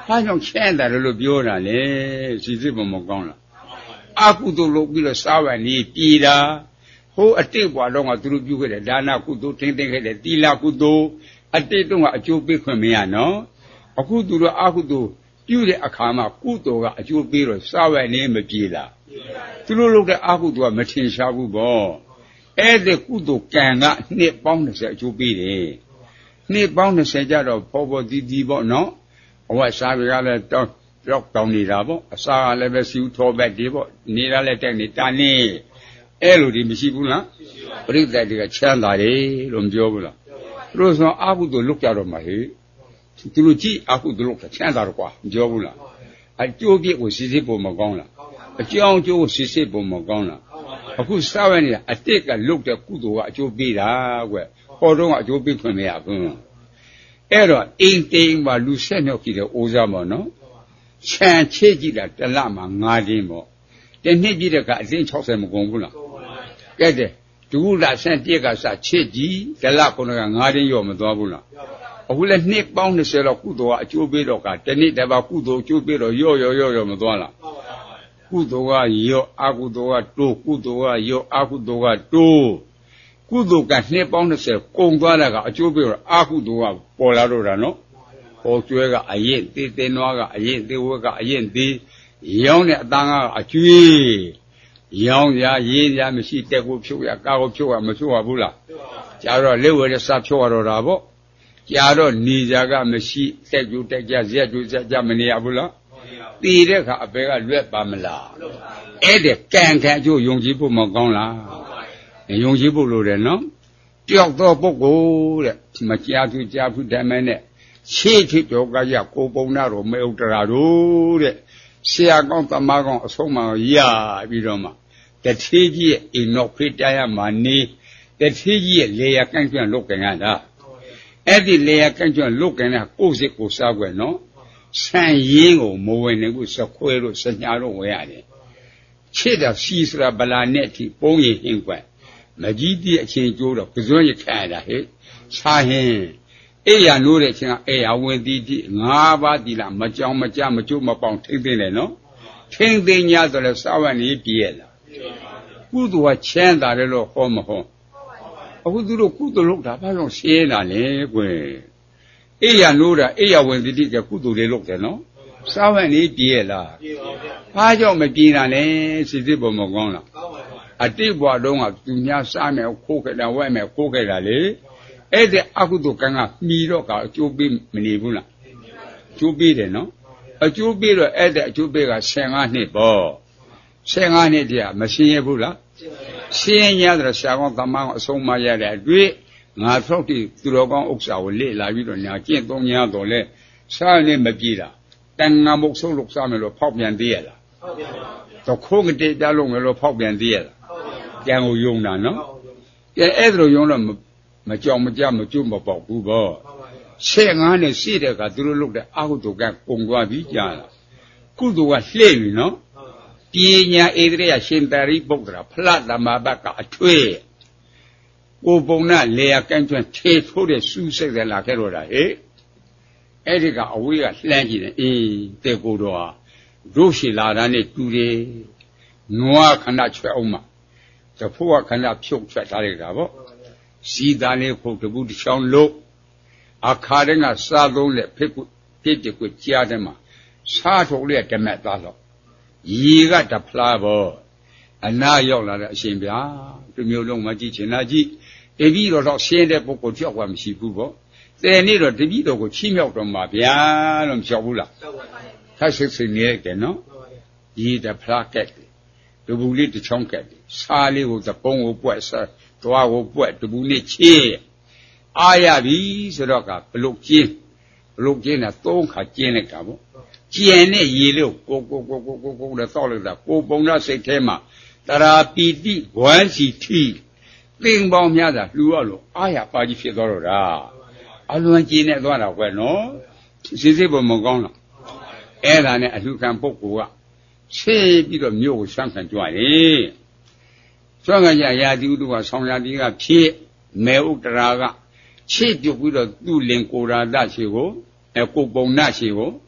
ဘာကြောင့်ချမ်းသာတယ်လို့ပြောတာလဲစီစစ်ပုံမကောင်းလားအကုသိုလ်လုပ်ပြီးတော့စားဝတ်နေပြည်တာဟိုအတိတ်ဘွာတော့ကသူတို့ပြုခဲ့တဲ့ဒါနကုသိုလ်ထင်းထင်းခဲ့တဲ့သီလကုသိုလ်အတိတ်တုန်းကအကျိုးပေးခွင့်မရနော်အခုသူတို့အကုသိုလ်ပြုတဲ့အခါမှာကုသိုလ်ကအကျိုးပေးတော့စားဝတ်နေမပြေလားသူတို့လုပ်တဲ့အကုသိုလ်ကမထင်ရှားဘူးပေါ့အဲ့ဒီကုသိုလ်ကံကနှစ်ပေါင်း၂၀အကျိုးပေးတယ်နှစ်ပေါင်း၂၀ကြတော့ပေါ်ပေါ်တီးတီးပေါ့နော်အဝတ်စားတွေကလည်းတောင်းပြောက်တောင်းနေတာပေါ့အစာကလည်းပဲစီဦးထောဘက်ဒီပေါ့နေတာလည်းတက်နေတာနေအဲ့လိုဒီမရှိဘူးလားပရိသတ်တွေကချမ်းသာတယ်လို့မပြောဘူးလားသူတို့ဆိုအကုသိုလ်လုပ်ကြတော့မှဟေ့သူတို့ကြည့်အကုသိုလ်လုပ်ချမ်းသာတော့ကွာမပြောဘူးလားအကျိုးပြည့်ကိုစစ်စစ်ပုံမကောင်းလားအကြောင်းကျိုးကိုစစ်စစ်ပုံမကောင်းလားအခုစားဝဲနေတာအတိတ်ကလုပ်တဲ့ကုသိုလ်ကအကျိုးပေးတာကွဟောတော့ကအကျိုးပေးခွင့်မရဘူးအဲ့တော့အိမ်တိမ်မှာလူဆက်မြောက်ကြည့်တဲ့အိုးစားပေါ့နော်ခြံချေကြည့်တာတစ်လမှာ၅တင်းပေါ့တနှစ်ပြည့်တဲ့ကအတင်း၆၀မကုန်ဘူးလားကဲတဲ့ဒုလဆန်တက်ကစချေကြည့်တစ်လခုနက၅တင်းရောမသွားဘူးလားအခုလည်းနှစ်ပေါင်း၂၀လောက်ကုသိုလ်ကအကျိုးပေးတော့ကတနေ့တပါကုသိုလ်အကျိုးပေးတော့ရော့ရော့ရော့ရော့မသွားလားကုသိုလ်ကရော့အကုသိုလ်ကတိုးကုသိုလ်ကရော့အကုသိုလ်ကတိုးကုသိုလ်ကနှစ်ပေါင်း၂၀ကုန်သွားတာကအကျိုးပေးတော့အကုသိုလ်ကပေါ်လာတော့တာနော်ဟောကျွဲကအရင်သေးသေးနွားကအရင်သေးဝက်ကအရင်သေးရောင်းတဲ့အတန်းကအကျွေးရောင်းရရေးရမရှိတက်ကိုဖြုတ်ရကာကိုဖြုတ်ရမဖြုတ်ရဘူးလားကြာတော့လက်ဝဲတဲ့စဖြုတ်ရတော့တာပေါ့ကြာတော့နေကြကမရှိတက်ကျူတက်ကြဇက်ကျူဇက်ကြမနေရဘူးလားတည်တဲ့ခါအပေကလွက်ပါမလားအဲ့တဲ့ကံခံအကျိုးယုံကြည်ဖို့မကောင်းလားယုံကြည်ဖို့လိုတယ်နော်တယောက်သောပုဂ္ဂိုလ်တဲ့မကြားသူကြားဘူးဓမ္မနဲ့ရှေ့ထိတော့ကရကိုပုံနာတော်မေဥတရာတို့တဲ့ဆရာကောင်းသမားကောင်းအဆုံးမရပြီးတော့မှတထေးကြီးရဲ့အိမ်တော်ဖိတရားမှာနေတထေးကြီးရဲ့လေယာကန့်ကျွန့်လုတ်ကြရတာအဲ့ဒီလေယာကန့်ကျွန့်လုတ်ကြတဲ့ကိုယ်စစ်ကိုစားွယ်နော်ဆန်ရင်းကိုမဝင်နိုင်ဘူးစခွဲလို့စညာတော့ဝယ်ရတယ်ချစ်တာစီစရာဗလာနဲ့အထိပုံးရင်ဟင်းကွက်မကြီးတည်းအချင်းကျိုးတော့ကစွန်းရခံရတာဟဲ့စားဟင်းအေးရနိုးတဲ့အချင်းကအေးရဝင်တီးတီးငါးပါးတီလာမကြောင်မကြမကျိုးမပေါင်ထိမ့်သိမ့်တယ်နော်ထိမ့်သိမ့်냐ဆိုလဲစားဝတ်နေပြည့်ရလားကုသိုလ်ကချမ်းသာတယ်လို့ဟောမဟောအခုသူတို့ကုသိုလ်လုပ်တာဘာကြောင့်ရှင်းတာလဲကွယ်အေးရနိုးတာအေးရဝင်တီးတီးကကုသိုလ်လေးလုပ်တယ်နော်စားဝတ်နေပြည့်ရလားဘာကြောင့်မပြည့်တာလဲစိတ်စိတ်ပုံမကောင်းလားအတိတ်ဘဝတုန်းကသူများစားမယ်ခိုးခဲ့တာဝဲမယ်ခိုးခဲ့တာလေအဲ့တဲ့အကုသိုလ်ကံကမှီတော့ကအကျိုးပေးမနေဘူးလားအကျိုးပေးတယ်နော်အကျိုးပေးတော့အဲ့တဲ့အကျိုးပေးက၁၅နှစ်ပေါ့၁၅နှစ်တည်းကမရှင်းရဘူးလားရှင်းရတော့ဆရာကောင်းသမားကောင်းအဆုံးမရတဲ့အတွေ့ငါသောက်တိသူတော်ကောင်းဥစ္စာကိုလေ့လာပြီးတော့ညာကျင့်သုံးညာတော့လဲစားနေမပြေတာတန်ငါမုတ်ဆုံးလို့စားမယ်လို့ဖောက်ပြန်သေးရလားဟုတ်ပါဘူးတော့ခိုးကတိပြလုံးမယ်လို့ဖောက်ပြန်သေးရလားကြံကိုယုံတာနော်ကဲအဲ့ဒါလိုယုံတော့မကြောင်မကြမကျွတ်မပေါက်ဘူးပေါ့၁၅နဲ့ရှိတဲ့ကသူတို့လုပ်တဲ့အကုသိုလ်ကပုံသွားပြီးကြာလာကုသိုလ်ကလှည့်ပြီနော်ပညာဧတရရှင်သာရိပုတ္တရာဖလားသမဘတ်ကအထွေကိုပုံနာလေယာကန့်ကျွန်းထေထိုးတဲ့စူးစိတ်တယ်လာခဲ့တော့တာဟဲ့အဲ့ဒီကအဝေးကလှမ်းကြည့်တယ်အေးတဲ့ကိုတော့တို့ရှိလာတာနဲ့တူတယ်နွားခဏချွဲအောင်မှာတဖို့ကခဏဖြုတ်ချက်ထားလိုက်တာပေါ့စီသားလေးဖို့တပူတစ်ချောင်းလို့အခါတဲ့ကစားသုံးလက်ဖိတ်ကိုပြစ်တကိုကြားတယ်မှာစားထုတ်လေးဓမ္မသားတော့ရေကတဖလားပေါ့အနာရောက်လာတဲ့အရှင်ဗျာဒီမျိုးလုံးမကြည့်ချင်တာကြည့်တပည့်တော်တော့ရှင်းတဲ့ပုဂ္ဂိုလ်ကြောက်ကမရှိဘူးပေါ့တဲ့နေ့တော့တပည့်တော်ကိုချီးမြှောက်တော့မှာဗျာလို့မလျှောက်ဘူးလားထပ်စစ်စစ်နေတယ်နော်ရေတဖလားကက်တပူလေးတစ်ချောင်းကက်စားလေးကိုသပုံးကိုပွက်စားသွားကိုပွက်တပူနဲ့ချေးအားရပြီဆိုတော့ကဘလုတ်ကျင်းဘလုတ်ကျင်းတာသုံးခါကျင်းလိုက်တာပေါ့ကျန်တဲ့ရေလို့ကိုကိုကိုကိုကိုကိုလည်းတောက်လိုက်တာကိုပုံရစိတ်ထဲမှာတရာပီတိဝမ်းစီထီသင်ပေါင်းများတာလှူရလို့အားရပါကြီးဖြစ်သွားတော့တာအလွန်ကျင်းနေသွားတာကွယ်နော်စိစိပုံမကောင်းလားအဲ့ဒါနဲ့အလှခံပုဂ္ဂိုလ်ကဆေးပြီးတော့မြို့ကိုဆန်းခံကြွတယ်ဆွမ်းခံကြရာတိဥဒ္ဓကဆောင်းရာတိကဖြစ်မေဥတ္တရာကချစ်ပြုတ်ပြီးတော့သူ့လင်ကိုရာဒရှိကိုအဲကိုပုံနာရှိကို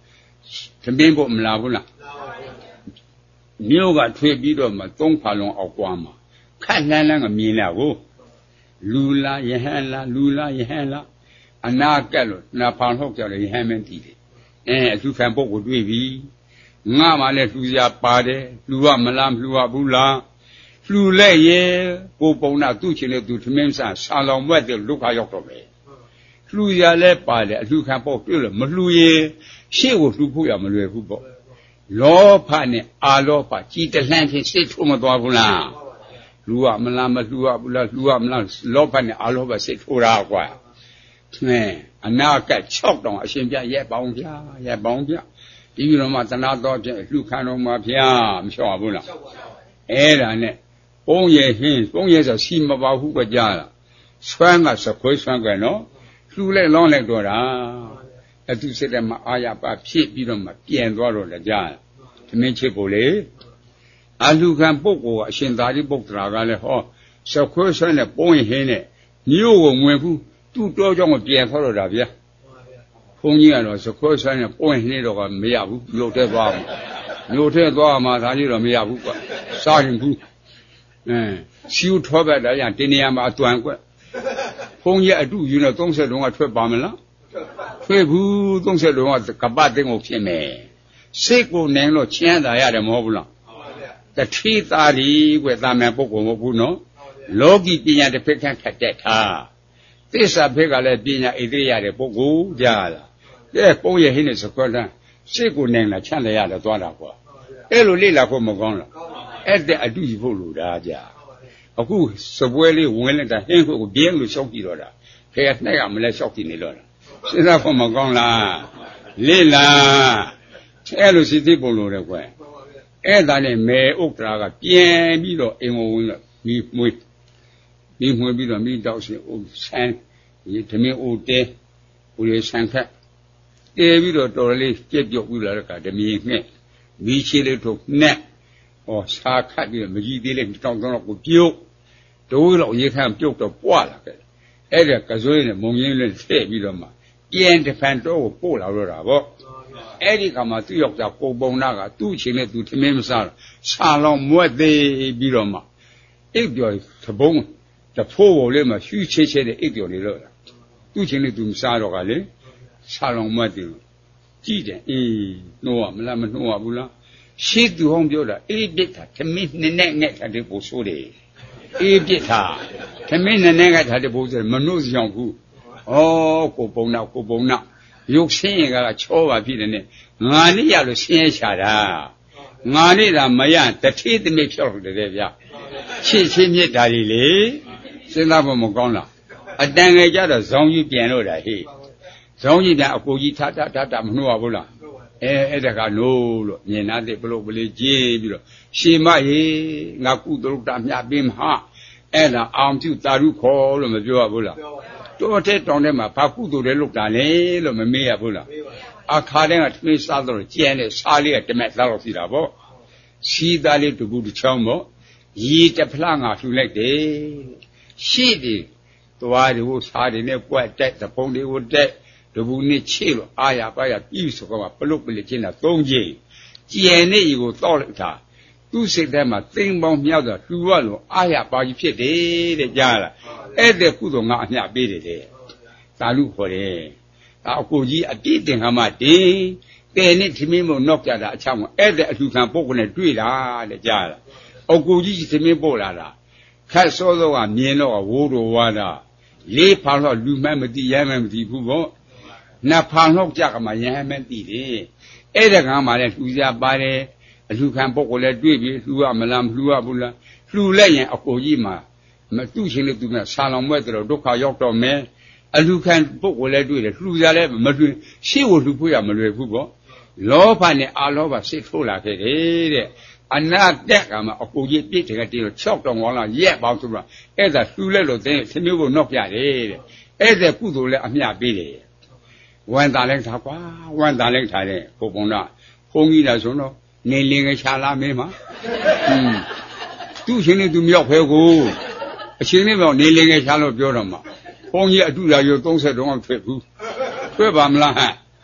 သမင်းဖို့မလာဘူးလားမြို့ကထွေပြီးတော့မှသုံးဖာလုံးအောက်ကွာမှာခက်လန်းလန်းကမြင်လာကိုလူလားယဟန်လားလူလားယဟန်လားအနာကက်လို့နာဖာဟုတ်ကြတယ်ယဟန်မင်းတည်တယ်အဲအသူခံပုဂ္ဂိုလ်တွေ့ပြီငါမှလည်းလှူစရာပါတယ်လှူရမလားမလှူရဘူးလားလှူလိုက်ရဲ့ကိုပုံနာသူ့ချင်းနဲ့သူသမင်းစားဆာလောင်မွက်တဲ့လူခါရောက်တော့မယ်လှူရလဲပါတယ်အလှူခံပုဂ္ဂိုလ်တွေ့လို့မလှူရင်ရှေ့ကိုလှူဖို့ရမလွယ်ဘူးပေါ့လောဘနဲ့အာလောဘကြည်တလှမ်းချင်းစိတ်ထုံးမသွားဘူးလားလူကမလားမလှူရဘူးလားလှူရမလားလောဘနဲ့အာလောဘစိတ်ထိုးတာကွာအဲအနာက၆တောင်အရှင်ပြရဲ့ပေါင်းပြရဲ့ပေါင်းပြဒီလိုမှသနာတော်ဖြင့်လှူခံတော်မှာဖျားမလျှော့ဘူးလားအဲ့ဒါနဲ့ပုံရဲ့ဟင်းပုံရဲ့ဆိုစီမပါဘူးကကြားလားဆွမ်းကစခွေးဆွမ်းကနော်လှူလိုက်လောင်းလိုက်တော့တာအသူစိတ်ထဲမှာအာရပါဖြစ်ပြီးတော့မှပြန်သွားတော့လည်းကြားသမင်းချစ်ကိုလေအလူခံပုဂ္ဂိုလ်ကအရှင်သာရိပုတ္တရာကလည်းဟောစခွေးဆွမ်းနဲ့ပုံရင်ဟင်းနဲ့မြို့ကိုဝင်ဘူးသူ့တော်ကြောင့်ပြန်ခေါ်တော့တာဗျာဘုန်းကြီးကတော့စခွေးဆွမ်းနဲ့ပုံရင်တော့ကမရဘူးမြို့ထဲသွားမှာမြို့ထဲသွားမှာဒါကြီးတော့မရဘူးကွစားရင်ဘူးအဲစီဦးထောပတ်တယ်ရတင်းနေရာမှာအသွမ်းကွဘုန်းကြီးအတူယူနေသုံးဆယ်လုံးကထွက်ပါမလားထွက်ဘူးသုံးဆယ်လုံးကကပတ်သိန်းကိုဖြစ်မယ်စိတ်ကိုနိုင်လို့ချမ်းသာရတယ်မဟုတ်ဘူးလားတတိသားဒီကွတာမန်ပုဂ္ဂိုလ်မဟုတ်ဘူးနော်လောကီပညာတစ်ဖက်ခန့်ခတ်တတ်တာသစ္စာဖက်ကလည်းပညာဣတိရတဲ့ပုဂ္ဂိုလ်ကြားလားကဲပုံရဟင်းနဲ့စခွက်တန်းစိတ်ကိုနိုင်လာချမ်းသာရတယ်သွားတာကွာအဲ့လိုလေ့လာဖို့မကောင်းလားအဲ့တဲ့အတူကြီးဖို့လိုတာကြာအခုစပွဲလေးဝင်လိုက်တာဟင်းကိုပြင်းလို့ရှောက်ကြည့်တော့တာခေကနှက်ကမလဲရှောက်ကြည့်နေတော့တာစဉ်းစားဖို့မကောင်းလားလေ့လာအဲ့လိုစိတ်သိပုံလိုတယ်ကွာအဲ့ဒါနဲ့မေဥက္ကရာကပြန်ပြီးတော့အိမ်ဝင်ဝင်ပြီးမွေးပြီးမွေးပြီးတော့မိတောက်စီအိုးဆန်းဒီသမင်းအိုးတဲဦးရဆန်းခက်တဲပြီးတော့တော်လေးကြက်ကြောက်ပြီးလာတဲ့ကဓမင်းငှက်မိချီလေးထုတ်နဲ့ဟောစာခတ်ပြီးမကြီးသေးလေးတောင်းတော့ကိုပြုတ်ဒိုးတော့ရေခမ်းပြုတ်တော့ပွားလာခဲ့အဲ့ဒါကစိုးရနဲ့မုံရင်းလေးထည့်ပြီးတော့မှပြန်တဖန်တော့ကိုပို့လာတော့တာဗောအဲ့ဒီကမှသူ့ယောက်ျားကိုပုံနာကသူ့အချင်းနဲ့သူသမင်းမစားဆာလောင်မွက်သေးပြီးတော့မှအိပ်ပြော်သဘုံတဖိုးပေါ်လေးမှာရှူးချေချေတဲ့အိပ်ပြော်နေတော့သူ့ချင်းနဲ့သူမစားတော့ကလေဆာလောင်မွက်သေးကြည့်တယ်အေးနှိုးရမလားမနှိုးရဘူးလားရှေ့သူဟောင်းပြောတာအေးပြစ်တာသမင်းနဲ့နဲ့ငက်တာတဲ့ပို့ဆိုးတယ်အေးပြစ်တာသမင်းနဲ့နဲ့ငက်တာတဲ့ပို့ဆိုးတယ်မနှုတ်ဆောင်ဘူးဩကိုပုံနာကိုပုံနာရုပ်ဆင်းရင်ကချောပါဖြစ်တယ်နဲ့ငါနဲ့ရလို့ဆင်းရဲချတာငါနဲ့သာမရတထေးသမီးဖြောက်လို့တယ်ဗျချစ်ချင်းမြတ်တာတွေလေစဉ်းစားဖို့မကောင်းလားအတန်ငယ်ကြတော့ဇောင်းကြီးပြန်လို့တာဟေ့ဇောင်းကြီးပြန်အကိုကြီးထထထထမနှိုးရဘူးလားအဲအဲ့ဒါကနိုးလို့မြင်နာတဲ့ဘလို့ဘလေးကြေးပြီးတော့ရှင်မရေငါကုသလုတ္တမြပေးမဟာအဲ့ဒါအောင်ပြုတာရုခေါ်လို့မပြောရဘူးလားတော်တဲ့တောင်ထဲမှာဘာကုသိုလ်တွေလုပ်တာလဲလို့မမေးရဘူးလားအခါတိုင်းကသမီးစားတော့ကျန်တဲ့စားလေးကတမက်သားတော့ရှိတာပေါ့စီးသားလေးတကူတစ်ချောင်းပေါ့ရီတဖလားငါလှူလိုက်တယ်ရှိတယ်သွားတွေကိုစားတွေနဲ့ပွက်တက်သဖုံတွေကိုတက်တဘူးနဲ့ချေလို့အာရပါရပြီးဆိုတော့ပလုတ်ပလိချင်းတာသုံးချိန်ကျန်တဲ့ရီကိုတောက်လိုက်တာသူ့စိတ်ထဲမှာသိမ့်ပေါင်းမြောက်တော့လှူရလို့အာရပါကြီးဖြစ်တယ်တဲ့ကြားလားအဲ့တဲ့ကုသိုလ်ငါအမျှပေးတယ်တဲ့သာလူခေါ်တယ်ဒါအကိုကြီးအပြည့်တင်ခါမှတင်တယ်နဲ့သမင်းမို့နော့ကြတာအချောင်းအဲ့တဲ့အလှခံပုဂ္ဂိုလ်နဲ့တွေ့တာတဲ့ကြားလားအကိုကြီးသမင်းပို့လာတာခတ်စောစောကမြင်တော့ဝိုးတော်ဝါတာလေးဖောင်တော့လူမှန်းမသိရမ်းမှန်းမသိဘူးပေါ့နှစ်ဖောင်တော့ကြကမှရမ်းမှန်းသိတယ်အဲ့ဒါကမှလည်းလှူကြပါတယ်အလှခံပုဂ္ဂိုလ်လည်းတွေ့ပြီလှူရမလားမလှူရဘူးလားလှူလိုက်ရင်အကိုကြီးမှာမတူးချင်းနဲ့သူကဆာလောင်မွဲ့တော့ဒုက္ခရောက်တော့မယ်အလူခံပုဂ္ဂိုလ်လည်းတွေ့တယ်လှူကြလည်းမလှူရှေ့ကိုလှူဖို့ရမလွယ်ဘူးပေါ့လောဘနဲ့အာလောဘစိတ်ထိုးလာခဲ့တယ်တဲ့အနာတက်ကမှအကိုကြီးပြည့်တယ်ကတည်းက၆တောင်ကောင်းလာရက်ပေါင်းဆိုတော့အဲ့ဒါလှူလိုက်လို့တဲ့သမီးကိုနော့ပြတယ်တဲ့အဲ့ဒါကုသိုလ်လည်းအမျှပေးတယ်ဝန်တာလိုက်တာကွာဝန်တာလိုက်တာတဲ့ဘုံဘုံတော့ဘုံကြီးလားဆိုတော့နေလင်ကချလာမင်းမှာဟွန်းသူ့ရှင်နဲ့သူမြောက်ဖဲကိုအရှင်နဲ့တော့နေလင်ငယ်ချလို့ပြောတော့မှဘုန်းကြီးအတူရာရောသုံးဆယ်တုံးအောင်ထွက်ဘူးထွက်ပါမလားဟဲ့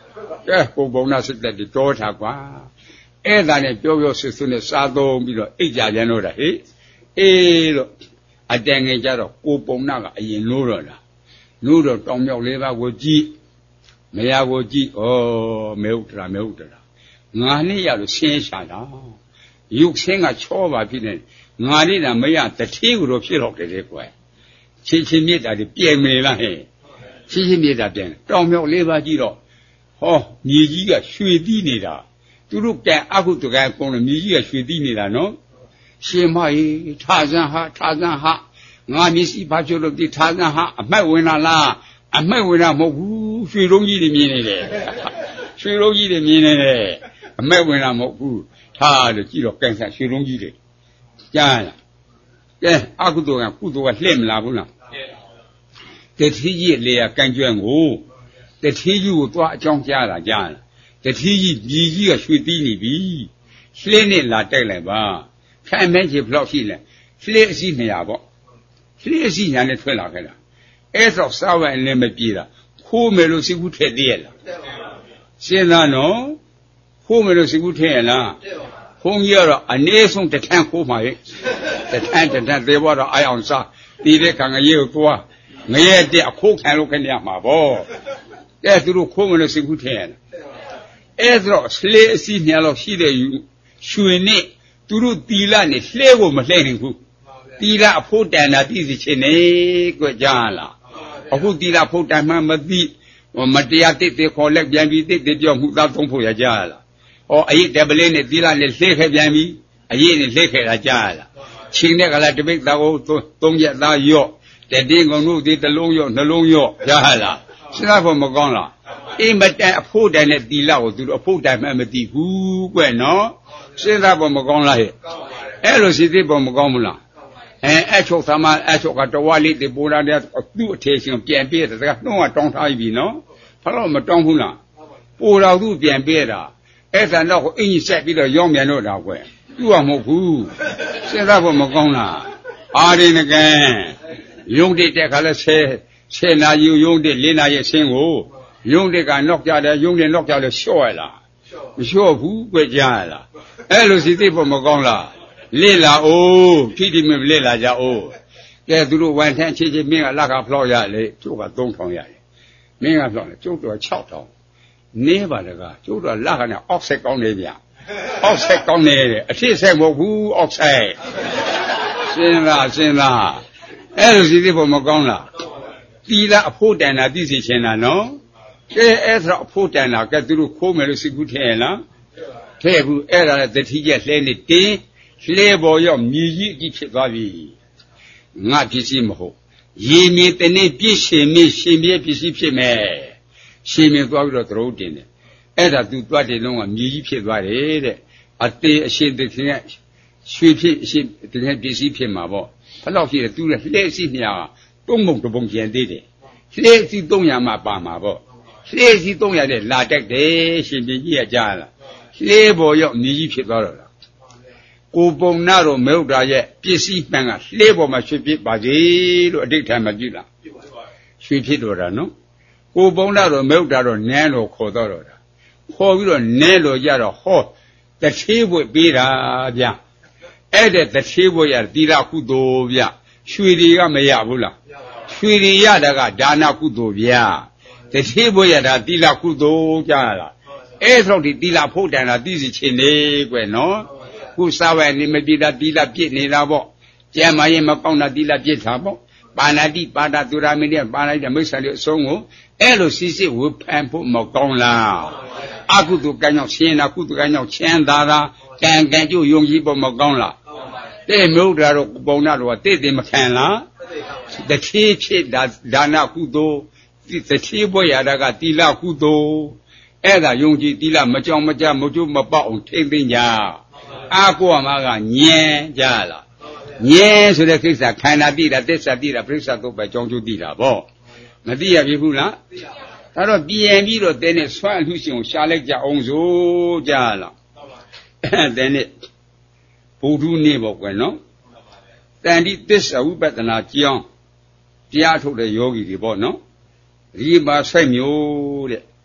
ကဲကိုဘုံနာစိတ်သက်တော်ထားကွာအဲ့ဒါနဲ့ပြောပြောဆွဆွနဲ့စားသုံးပြီးတော့အိတ်ကြပြန်လို့တာဟေးအေးလို့အတန်ငယ်ကြတော့ကိုပုံနာကအရင်လို့တော့လားလို့တော့တောင်မြောက်လေးပါးကိုကြည့်မရကိုကြည့်ဩမဲဥတရာမဲဥတရာငါနဲ့ရလို့ရှင်းရှာတာရုပ်ဆင်းကချောပါဖြစ်နေငါနဲ့တာမရတထေးကိုတော့ဖြစ်တော့တယ်လေကွယ်ချင်းချင်းမြစ်တာတွေပြင်မလားဟဲ့ချင်းချင်းမြစ်တာပြင်တောင်မြောက်လေးပါးကြည့်တော့ဟောမြေကြီးကရွှေသီးနေတာသူတို့ကံအခုတကယ်ကုန်လို့မြေကြီးကရွှေသီးနေတာနော်ရှင်မကြီးထားစမ်းဟာထားစမ်းဟာငါမျက်စိဘာဖြစ်လို့ဒီထားစမ်းဟာအမှတ်ဝင်လာလားအမှတ်ဝင်တာမဟုတ်ဘူးရွှေလုံးကြီးတွေမြင်နေတယ်ရွှေလုံးကြီးတွေမြင်နေတယ်အမှတ်ဝင်တာမဟုတ်ဘူးထားလို့ကြည့်တော့ကင်ဆာရွှေလုံးကြီးတွေကြားလားကဲအခုတကကုသိုလ်ကလှည့်မလာဘူးလားတတိကြီးလေကံကျွမ်းကိုတတိကြီးကိုသွားအကြောင်းကြားတာကြားလားတတိကြီးပြည်ကြီးကရွှေသီးနေပြီလှည့်နဲ့လာတိုက်လိုက်ပါခံမဲချေဘလောက်ရှိလဲလှည့်အစီနေရပေါ့လှည့်အစီညာနဲ့ထွက်လာခဲ့တာအဲ့တော့စားဝိုင်းလည်းမပြေတာခိုးမယ်လို့စိတ်ကူးထည့်သေးရလားစဉ်းစားနော်ခိုးမယ်လို့စိတ်ကူးထည့်ရလားဘုန်းကြီးကတော့အနည်းဆုံးတစ်ထန်းခိုးမှာရဲ့တစ်ထန်းတစ်ထန်းသေးတော့အာအောင်စားဒီတဲ့ကံငရေကိုသွားငရဲတဲ့အခိုးခံလို့ခင်ရမှာပေါ့တဲ့သူတို့ခိုးမယ်လို့စိတ်ကူးထည့်ရလားအဲ့တော့လှည့်အစီညာလို့ရှိတဲ့ရွှေနဲ့သူတို့တီလာနဲ့လှဲကိုမလှဲနိုင်ဘူးတီလာအဖို့တန်တာသိစီချင်းနေကြကြလားအခုတီလာဖို့တန်မှမသိမတရားတိတ်တိခေါ်လက်ပြန်ပြီးတိတ်တိပြောမှုသားသုံးဖို့ရကြလားဟောအရေးတပလေးနဲ့တီလာနဲ့လှဲခဲ့ပြန်ပြီးအရေးနဲ့လှဲခဲ့တာကြလားချင်းတဲ့ကလာတပိတ်သားကိုသုံးရက်သားရော့တတင်းကုန်တို့ဒီတလုံးရော့နှလုံးရော့ကြလားစဉ်းစားဖို့မကောင်းလားအိမ်မတန်အဖို့တန်နဲ့တီလာကိုသူတို့အဖို့တန်မှမသိဘူးကွနော်စဉ်းစားဖို့မကောင်းလားဟဲ့အဲ့လိုစီသေးဖို့မကောင်းဘူးလားအဲအဲ့ချုပ်သမားအဲ့ချုပ်ကတဝါလေးတေပိုးလာတဲ့သူ့အထေရှင်ပြန်ပြည့်တယ်ကနှုံးကတောင်းထားပြီနော်ဘာလို့မတောင်းဘူးလားပိုတော်သူပြန်ပြည့်တာအဲ့ဒါတော့အင်းကြီးဆက်ပြီးတော့ရောင်းမြန်တော့တာကွယ်သူ့ကမဟုတ်ဘူးစဉ်းစားဖို့မကောင်းလားအာရိနကံယုံတိတဲ့ခါလဲဆယ်ဆယ်နာရီယုံတိလေးနာရီဆင်းကိုယုံတိကနော့ကြတယ်ယုံတိနော့ကြလဲလျှော့ရလားမလျှော့ဘူးကွယ်ကြားရလားအဲ့လိုစီသိဖို့မကောင်းလားလေ့လာအိုးဖြစ်ဒီမလေ့လာကြအိုးကဲသူတို့ဝန်ထမ်းချေချေမင်းကလက်ကဖလောက်ရလေကျုပ်ကသုံးထောင်ရတယ်မင်းကဖလောက်တယ်ကျုပ်တော့ခြောက်ထောင်နေပါတကားကျုပ်တော့လက်ကနဲ့အောက်ဆက်ကောင်းနေဗျအောက်ဆက်ကောင်းနေတယ်အထစ်ဆက်မဟုတ်ဘူးအောက်ဆက်စဉ်းစားစဉ်းစားအဲ့လိုစီသိဖို့မကောင်းလားတီလာအဖို့တန်တာသိစီချင်တာနော်ကဲအဲ့ဒါအဖို့တန်တာကဲသူတို့ခိုးမယ်လို့စိတ်ကူးထည့်ရလားထည့်ဘူးအဲ့ဒါလည်းတတိကျလှဲနေတင်းလှဲပေါ်ရောက်မြေကြီးအကြည့်ဖြစ်သွားပြီငါပစ္စည်းမဟုတ်ရေမြေတနေ့ပြည့်ရှင်မြေရှင်ပြည့်ပစ္စည်းဖြစ်မယ်ရှင်မြေသွားပြီးတော့သရုပ်တင်တယ်အဲ့ဒါသူသွားတယ်လုံးကမြေကြီးဖြစ်သွားတယ်တဲ့အတေအရှိတခင်ကရွှေဖြစ်အရှိတခင်ပစ္စည်းဖြစ်မှာပေါ့ဘယ်လောက်ဖြစ်လဲသူလည်းလှဲစီမြာတုံးမုံတပုံကျန်သေးတယ်လှဲစီသုံးရာမှပါမှာပေါ့လှဲစီသုံးရာတဲ့လာတက်တယ်ရှင်မြေကြီးကကြားလားလှဲပေါ်ရောက်မြေကြီးဖြစ်သွားတော့ကိုပုံနာတော်မေဥဒ္ဒါရဲ့ပစ္စည်းမှန်ကလှဲပေါ်မှာရွှေဖြစ်ပါစေလို့အဋ္ဌာန်မကြည့်လားရွှေဖြစ်တော့တာနော်ကိုပုံနာတော်မေဥဒ္ဒါတော့နန်းတော်ခေါ်တော့တာခေါ်ပြီးတော့နန်းတော်ကြတော့ဟောတထေးဘွဲ့ပေးတာဗျအဲ့တဲ့တထေးဘွဲ့ရသီလကုသိုလ်ဗျရွှေတွေကမရဘူးလားရွှေတွေရတာကဒါနကုသိုလ်ဗျတထေးဘွဲ့ရတာသီလကုသိုလ်ကြားလားအဲ့ဆိုဒီသီလဖို့တန်တာသိစီချင်းနေကွယ်နော်ခုစားဝဲနေမပြေတာသီလပြည့်နေတာပေါ့ကျမ်းမာရင်မကောင်းတာသီလပြည့်တာပေါ့ပါဏာတိပါဒသူရာမင်းနဲ့ပါဏာတိမိစ္ဆာလေးအဆုံးကိုအဲ့လိုစစ်စစ်ဝေဖန်ဖို့မကောင်းလားအကုသိုလ်ကံကြောင့်ရှင်းတာကုသိုလ်ကံကြောင့်ချမ်းသာတာကံကံကျိုးယုံကြည်ဖို့မကောင်းလားတဲ့မြုပ်တာတော့ပုံနာတော့တိတ်တိမ်မခံလားတတိဖြစ်ဒါဒါနကုသိုလ်တတိဘွဲ့ရတာကသီလကုသိုလ်အဲ့ဒါယုံကြည်သီလမကြောင်မကြမကျိုးမပေါက်အောင်ထိမ့်သိမ့်ကြအာကိုအမကညံကြလားညံဆိုတဲ့ကိစ္စခန္ဓာတိတာသစ္စာတိတာပြိဿသုတ်ပဲကြောင်းကျိုးတိတာပေါ့မသိရပြီဘူးလားဒါတော့ပြန်ပြီးတော့တဲနဲ့ဆွမ်းအလှရှင်ကိုရှာလိုက်ကြအောင်ဆိုကြလားတဲနဲ့ဘုဒ္ဓနေ့ပေါ့ကွယ်နော်တန်တိသစ္စာဝိပဿနာကြောင်းတရားထုတ်တဲ့ယောဂီတွေပေါ့နော်ဒီမှာဆက်မျိုးတဲ့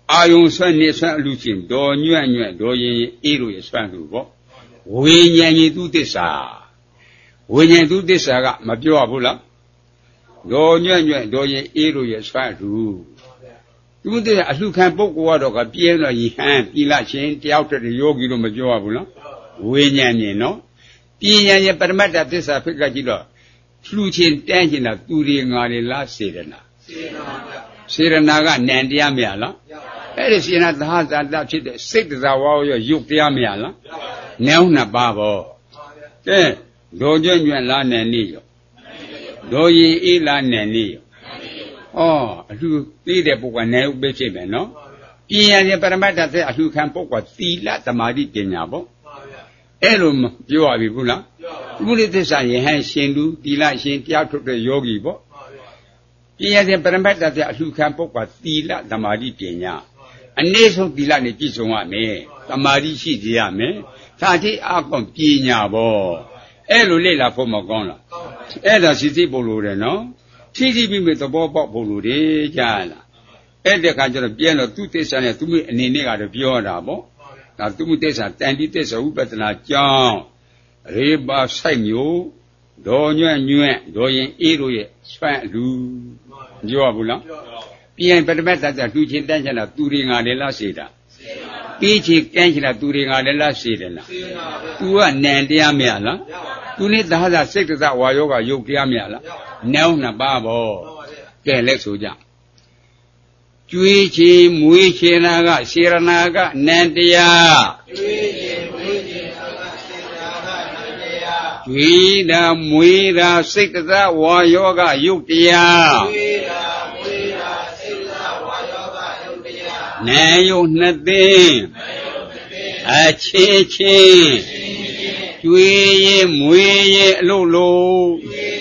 အာယုံဆွဲနေဆွဲအလူချင်းဒေါ်ညွန့်ညွန့်ဒေါ်ရင်အေးတို့ရဲ့ဆွဲလူပေါ့ဝိညာဉ်ကြီးသူသစ္စာဝိညာဉ်သူသစ္စာကမပြောဘူးလားဒေါ်ညွန့်ညွန့်ဒေါ်ရင်အေးတို့ရဲ့ဆွဲလူသူသစ္စာအလှခံပုဂ္ဂိုလ်ကတော့ကပြင်းတော့ယဟန်ပြီလားချင်းတယောက်တည်းယောဂီတို့မပြောရဘူးလားဝိညာဉ်မြင်နော်ပညာရဲ့ပရမတ္တသစ္စာဖိကကြည့်တော့လှူချင်းတန်းချင်းတာသူတွေငါတွေလားစေရနာစေရနာကနံတရားမရလားအဲ့ဒီစေရနာသဟဇာတဖြစ်တဲ့စိတ်တရားဝါရောယုတ်တရားမရလားနည်းနှစ်ပါးပေါ့ကဲဒေါ်ကျွန့်ကျွန့်လားနဲ့နေရောဒေါ်ရင်အေးလားနဲ့နေရောဩအလှသေးတဲ့ပုဂ္ဂိုလ်နဲ့ဥပ္ပေဖြစ်မယ်နော်ပညာရဲ့ပရမတ္တသစ္စာအလှခံပုဂ္ဂိုလ်သီလသမာဓိပညာပေါ့အဲ့လိုပြောရပြီဘူးလားပုရိသစ္စာယဟန်ရှင်သူသီလရှင်တရားထုတ်တဲ့ယောဂီပေါ့ပညာရှင်ပရမတ္တတဲ့အလှခံပုဂ္ဂိုလ်သီလသမာဓိပညာအနည်းဆုံးသီလနဲ့ပြည့်စုံရမယ်သမာဓိရှိစေရမယ်ဒါတိအကောင်ပညာပေါ့အဲ့လိုလေ့လာဖို့မကောင်းလားအဲ့ဒါစီစီပို့လို့တယ်နော်ဖြည်းဖြည်းပြီးမြသဘောပေါက်ဖို့လို့တယ်ကြားလားအဲ့တဲ့ခါကျတော့ပြန်တော့သူသစ္စာနဲ့သူမိအနေနဲ့ကတော့ပြောတာပေါ့ဒါသူမှုသစ္စာတန်တိသစ္စာဥပဒနာကြောင့်ရေပါဆိုင်မျိုးဒေါ်ညွန့်ညွန့်ဒေါ်ရင်အေးတို့ရဲ့ဆွမ်းလူပြောရဘူးလားပြန်ပထမတတ်တူချင်းတန်းချင်တာသူတွေငါလည်းလားစေတာပြီးချီကန်းချင်တာသူတွေငါလည်းလားစေတယ်လားသူကနံတရားမရလားသူနဲ့သဟဇာစိတ်တသဝါယောဂယုတ်တရားမရလားနောင်နှစ်ပါးပေါ့ကဲလက်ဆိုကြကျွေးချီမွေးချီနာကစေရနာကနံတရားကျွေးချီမွေးချီနာကစေရနာကနံတရားကျွေးတာမွေးတာစိတ်တသဝါယောဂယုတ်တရားကျွေးတာမွေးတာစိတ်တသဝါယောဂယုတ်တရားနံယုတ်နှစ်သိန်းအချင်းချင်းကျွေးရင်မွေးရင်အလို့လို့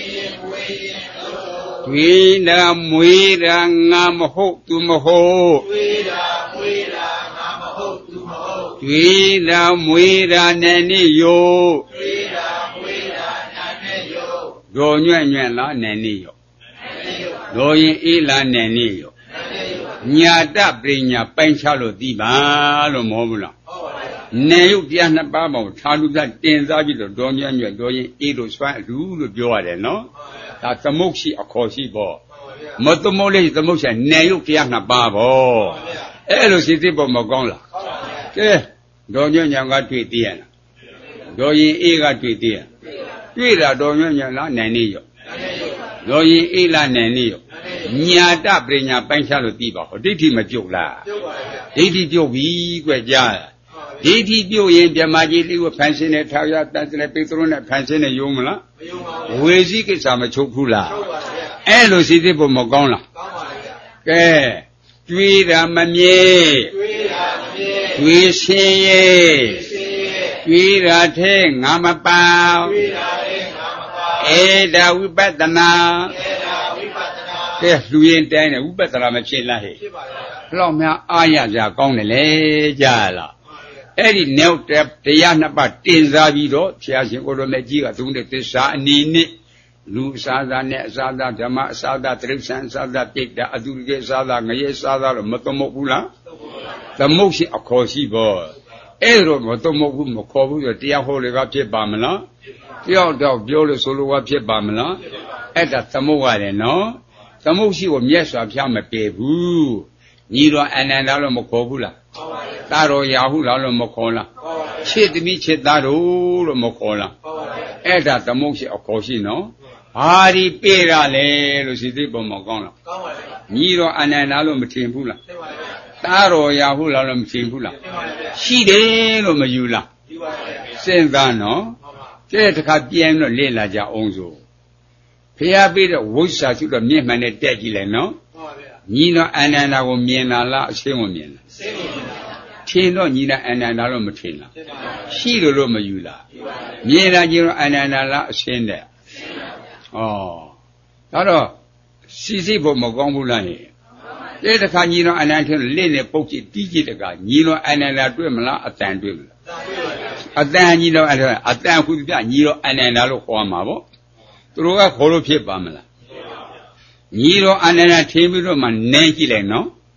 ကျွေးတာမွေးတာငါမဟုတ်သူမဟုတ်ကျွေးတာမွေးတာငါမဟုတ်သူမဟုတ်ကျွေးတာမွေးတာနဲ့နေယောကျွေးတာမွေးတာနဲ့နေယောဒေါ်ညွန့်ညွန့်လားနဲ့နေယောဒေါ်ရင်အေးလားနဲ့နေယောညာတပညာပိုင်းခြားလို့သိပါလို့မဟုတ်ဘူးလားနေယုတ်တရားနှစ်ပါးပေါ့သာလူကတင်စားပြီးတော့ဒေါ်ညွန့်ညွန့်ဒေါ်ရင်အေးလို့စွမ်းအလူလို့ပြောရတယ်နော်ဒါသမုတ်ရှိအခေါ်ရှိပေါ့မသမုတ်လေးသမုတ်ရှိနေယုတ်တရားနှစ်ပါးပေါ့အဲ့လိုစိတ်သိပေါ်မကောင်းလားကဲဒေါ်ညွန့်ညွန့်ကတွေ့သေးရလားဒေါ်ရင်အေးကတွေ့သေးရတွေ့တာဒေါ်ညွန့်ညွန့်လားနိုင်နေရောဒေါ်ရင်အေးလားနိုင်နေရောညာတပညာပိုင်းခြားလို့သိပါဟောဒိဋ္ဌိမပြုတ်လားဒိဋ္ဌိပြုတ်ပြီကွကြားဒိဋ္ဌိပြုတ်ရင်မြမကြီးလေးကိုဖန်ဆင်းတဲ့ထာဝရတန်စတဲ့ပေသရုနဲ့ဖန်ဆင်းတဲ့ယုံမလားမယုံပါဘူးဝေစီကိစ္စမချုပ်ဘူးလားချုပ်ပါဗျာအဲ့လိုစိတ်သိဖို့မကောင်းလားကောင်းပါဗျာကဲတွေးတာမမြဲတွေးတာမမြဲတွေးရှင်းရဲ့တွေးတာထဲငါမပါတွေးတာထဲငါမပါအေဒါဝိပဿနာအေဒါဝိပဿနာကဲလူရင်တိုင်းတယ်ဝိပဿနာမဖြစ်လားဟဲ့ဖြစ်ပါဗျာဘယ်တော့မှအားရကြကောင်းတယ်လေကြားလားအဲ့ဒီနောက်တရားနှစ်ပါးတင်စားပြီးတော့ဆရာရှင်ကိုလိုမဲ့ကြီးကသုံးတဲ့သစ္စာအနေနဲ့လူအစားသားနဲ့အစားသားဓမ္မအစားသားတိရစ္ဆာန်အစားသားပြိတ္တာအတုရိအစားသားငရဲအစားသားလို့မသမုတ်ဘူးလားသမုတ်ရှိအခေါ်ရှိပေါ့အဲ့လိုမသမုတ်ဘူးမခေါ်ဘူးဆိုတရားဟောလေကဖြစ်ပါမလားတယောက်တော့ပြောလို့ဆိုလို့ကဖြစ်ပါမလားအဲ့ဒါသမုတ်ရတယ်နော်သမုတ်ရှိကိုမြတ်စွာဘုရားမပယ်ဘူးညီတော်အနန္ဒာလို့မခေါ်ဘူးလားသာတော်ရာဟုလားလို့မခေါ်လားချစ်သမီးချစ်သားတို့လို့မခေါ်လားအဲ့ဒါသမုတ်ရှိအခေါ်ရှိနော်ဘာဒီပြေးရလဲလို့စီသိပုံမကောင်းလားကောင်းပါပြီညီတော်အနန္ဒာလို့မထင်ဘူးလားသိပါပါသာတော်ရာဟုလားလို့မထင်ဘူးလားသိပါပါရှိတယ်လို့မယူလားယူပါပါစဉ်းစားနော်ကျဲတခါပြန်တော့လေ့လာကြအောင်ဆိုဖျားပြီးတော့ဝိဇ္ဇာရှိတော့မျက်မှန်နဲ့တက်ကြည့်လိုက်နော်ဟုတ်ပါဗျာညီတော်အနန္ဒာကိုမြင်လာလားအရှင်းကိုမြင်လားအရှင်းကိုမြင်လားထင်တော့ညီတော်အနန္ဒာလို့မထင်လားရှိလို့လို့မယူလားမြင်လာညီတော်အနန္ဒာလားအရှင်းတဲ့ဩဒါတော့စီစီဖို့မကောင်းဘူးလားဟဲ့တဲ့တခါညီတော်အနန္ဒာလက်နဲ့ပုတ်ကြည့်တီးကြည့်တကညီတော်အနန္ဒာတွေ့မလားအတန်တွေ့မလားအတန်ညီတော်အတန်ခုပြညီတော်အနန္ဒာလို့ခေါ်မှာပေါ့သူတို့ကခေါ်လို့ဖြစ်ပါမလားညီတော်အနန္ဒာထင်ပြီးတော့မှနင်းကြည့်လိုက်နော်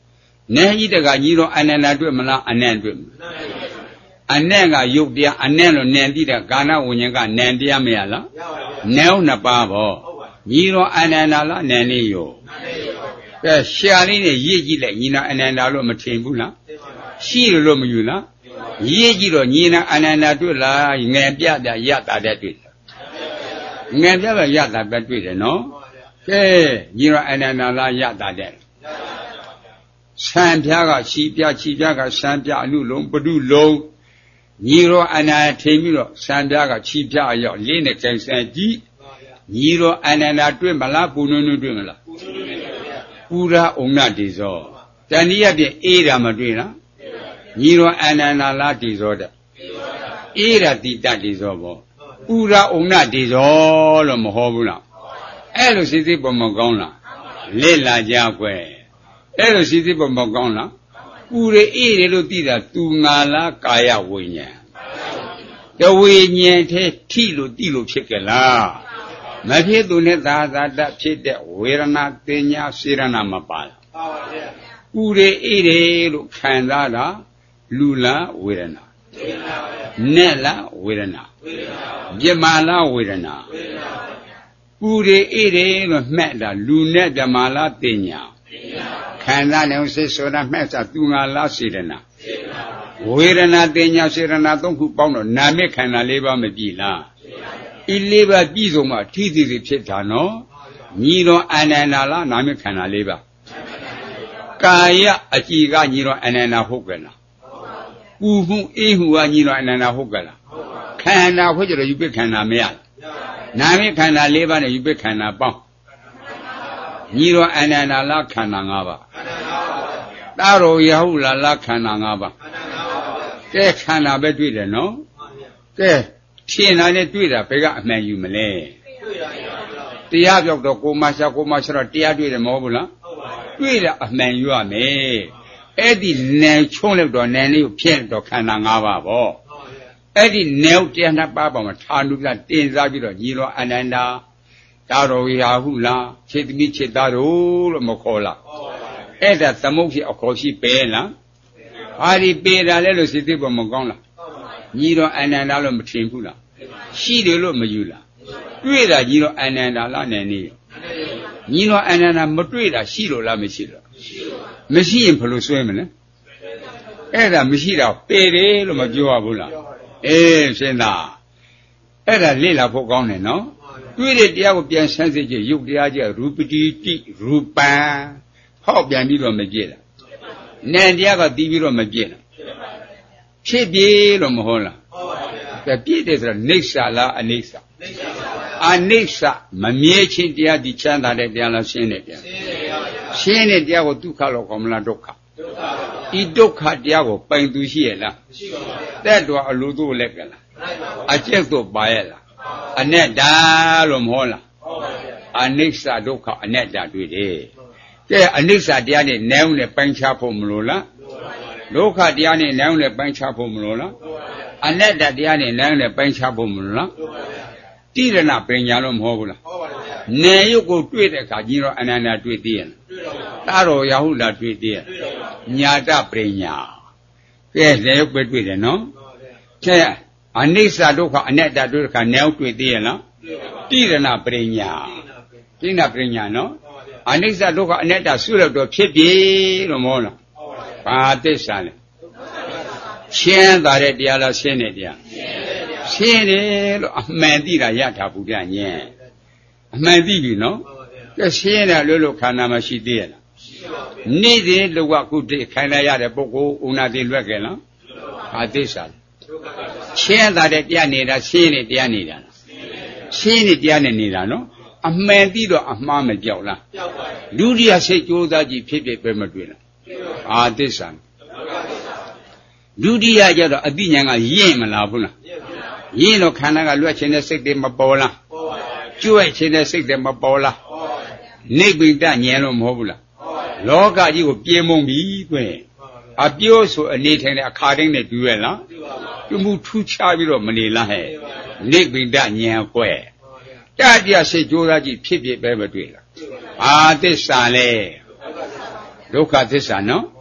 နဲကြီးတကကြီးတော့အနန္တတွေ့မလားအနန္တတွေ့အနန္ကယုတ်တရားအနန္လို့နန်တိတဲ့ကာဏဝိညာဉ်ကနန်တရားမရလားနဲဟုတ်နှစ်ပါးပေါ့ညီတော့အနန္တလားနန်လေးရောကဲရှာလေးနဲ့ရည်ကြည့်လိုက်ညီနာအနန္တလို့မထင်ဘူးလားရှိလို့မယူလားရည်ကြည့်တော့ညီနာအနန္တတွေ့လားငယ်ပြပြရတာတဲ့တွေ့ငယ်ပြပြရတာပဲတွေ့တယ်နော်ကဲညီတော့အနန္တလားရတာတဲ့ဆံပြားကချီပြချီပြားကဆံပြအလူလုံးပတုလုံးညီရောအနန္တထိန်ပြီးတော့ဆံပြားကချီပြအရောက်လေးနဲ့ကျန်ဆန်ကြည့်ညီရောအနန္တတွေ့မလားပူနုနုတွေ့မလားပူရာဩနတိဇောတဏှိယဖြင့်အေးတာမတွေ့လားညီရောအနန္တလားတိဇောတဲ့အေးရာတိတတိဇောပေါ့ပူရာဩနတိဇောလို့မဟောဘူးလားအဲ့လိုစိစိပေါ်မကောင်းလားလက်လာကြကွယ်အဲ့လိုစိစိပေါ်မကောင်းလားပူရအေးတယ်လို့သိတာသူငါလားကာယဝိညာဉ်တဝိညာဉ်ထဲထိလို့တိလို့ဖြစ်ကြလားမဖြစ်သူနဲ့သာသာတဖြစ်တဲ့ဝေဒနာတင်ညာစေရနာမပါလားပူရအေးတယ်လို့ခံစားတာလူလားဝေဒနာနဲ့လားဝေဒနာပြမလားဝေဒနာပူရအေးတယ်လို့မှတ်တာလူနဲ့ပြမလားတင်ညာခန္ဓာနဲ့စိတ်ဆိုတာမှတ်စားသူငါလားစေရနာဝေဒနာတင်ညာစေရနာသုံးခုပေါင်းတော့နာမည်ခန္ဓာလေးပါမပြည့်လားဤလေးပါပြည့်စုံမှထိတိတိဖြစ်တာနော်ညီတော်အနန္တလားနာမည်ခန္ဓာလေးပါကာယအကြည်ကညီတော်အနန္တဟုတ်ကဲ့လားပူမှုအေးမှုကညီတော်အနန္တဟုတ်ကဲ့လားခန္ဓာဟုတ်ကြတော့ယူပိခန္ဓာမရနာမည်ခန္ဓာလေးပါနဲ့ယူပိခန္ဓာပေါင်းညီတော်အနန္တလားခန္ဓာ၅ပါးတာရောရဟုလားလားခန္ဓာ၅ပါးကဲခန္ဓာပဲတွေ့တယ်နော်ကဲထင်တာနဲ့တွေ့တာဘယ်ကအမှန်ယူမလဲတရားပြောက်တော့ကိုမရှာကိုမရှာတော့တရားတွေ့တယ်မဟုတ်ဘူးလားတွေ့တာအမှန်ယူရမယ်အဲ့ဒီနယ်ချုံးလိုက်တော့နယ်လေးကိုဖြစ်တော့ခန္ဓာ၅ပါးပေါ့အဲ့ဒီနယ်တရားနှစ်ပါးပေါ်မှာဌာနုပြတင်စားပြီးတော့ညီတော်အနန္တတာရောရာဟုလားခြေသမီးခြေသားတို့လို့မခေါ်လားအဲ့ဒါသမုတ်ဖြစ်အခေါ်ရှိပဲလားဟာဒီပေတာလဲလို့စိတ်သိပေါ်မကောင်းလားညီတော်အနန္တလို့မထင်ဘူးလားရှိတယ်လို့မယူလားတွေ့တာညီတော်အနန္တလားနဲ့နေညီတော်အနန္တမတွေ့တာရှိလို့လားမရှိလို့မရှိရင်ဘယ်လိုဆွဲမလဲအဲ့ဒါမရှိတာပေတယ်လို့မပြောရဘူးလားအေးရှင်းသားအဲ့ဒါလေ့လာဖို့ကောင်းတယ်နော်တွေ့တဲ့တရားကိုပြန်ဆန်းစစ်ကြည့်ရုပ်တရားကြီးရူပတိတိရူပံဟောက်ပြန်ပြီးတော့မပြည့်လားနာမ်တရားကတီးပြီးတော့မပြည့်လားဖြစ်ပြေလို့မဟုတ်လားကဲပြည့်တယ်ဆိုတော့နေဆာလားအနိစ္စအနိစ္စမမြဲခြင်းတရားဒီချမ်းသာတဲ့တရားလားရှင်းတဲ့တရားရှင်းတဲ့တရားကိုဒုက္ခလို့ခေါ်မလားဒုက္ခဤဒုက္ခတရားကိုပိုင်သူရှိရဲ့လားမရှိပါဘူးတဲ့တော်အလိုတို့လက်ကလားအကျက်တို့ပါရဲ့လားအနတ္တလို့မဟုတ်လားအနိစ္စဒုက္ခအနတ္တတွေ့တယ်ကဲအနိစ္စတရားနဲ့နည်းနဲ့ပိုင်းခြားဖို့မလိုလားဒုက္ခတရားနဲ့နည်းနဲ့ပိုင်းခြားဖို့မလိုလားအနတ္တတရားနဲ့နည်းနဲ့ပိုင်းခြားဖို့မလိုလားတိရဏပညာလို့မဟုတ်ဘူးလားနေရုပ်ကိုတွေ့တဲ့အခါကြီးတော့အနန္တတွေ့သေးရဲ့တာတော်ရဟုလားတွေ့သေးရဲ့ညာတပညာကဲနေရုပ်ပဲတွေ့တယ်နော်ကဲအနိစ္စဒုက္ခအနတ္တတွေ့တဲ့အခါနေရုပ်တွေ့သေးရဲ့လားတိရဏပညာတိရဏပညာနော်အနိစ္စဒုက္ခအနတ္တဆုလို့တော့ဖြစ်ပြီလို့မဟုတ်လားဘာသစ္စာလဲရှင်းသာတဲ့တရားလားရှင်းတဲ့တရားရှင်းတယ်လို့အမှန်သိတာရတာဘုရားညံအမှန်သိပြီနော်ကဲရှင်းတယ်လို့လို့ခန္ဓာမရှိသေးရလားနေ့စဉ်လောကခုတည်းခန္ဓာရတဲ့ပုဂ္ဂိုလ်ဥနာတိလွက်ကြလားဘာသစ္စာလဲရှင်းသာတဲ့တရားနေတာရှင်းတဲ့တရားနေတာလားရှင်းတဲ့တရားနဲ့နေတာနော်အမှန်သိတော့အမှားမကြောက်လားကြောက်ပါဘူးဒုတိယစိတ်ကြိုးစားကြည့်ဖြစ်ဖြစ်ပဲမတွေ့လားအာသစ္စာဒုတိယကျတော့အသိဉာဏ်ကရင့်မလားဘူးလားရင့်တော့ခန္ဓာကလွတ်ခြင်းတဲ့စိတ်တွေမပေါ်လားပေါ်ပါဘူးကျွဲ့ခြင်းတဲ့စိတ်တွေမပေါ်လားပေါ်ပါဘူးနိဗ္ဗိတဉာဏ်လို့မဟုတ်ဘူးလားလောကကြီးကိုပြေမုံပြီကွအပြောဆိုအနေထိုင်တဲ့အခါတိုင်းနဲ့တူရလားတူမှုထူးခြားပြီးတော့မနေလားဟဲ့နိဗ္ဗိတဉာဏ်ကွယ်တတိယစိတ်ကြိုးစားကြည့်ဖြစ်ဖြစ်ပဲမတွေ့လားအာသစ္စာလဲဒုက္ခသစ္စာနော်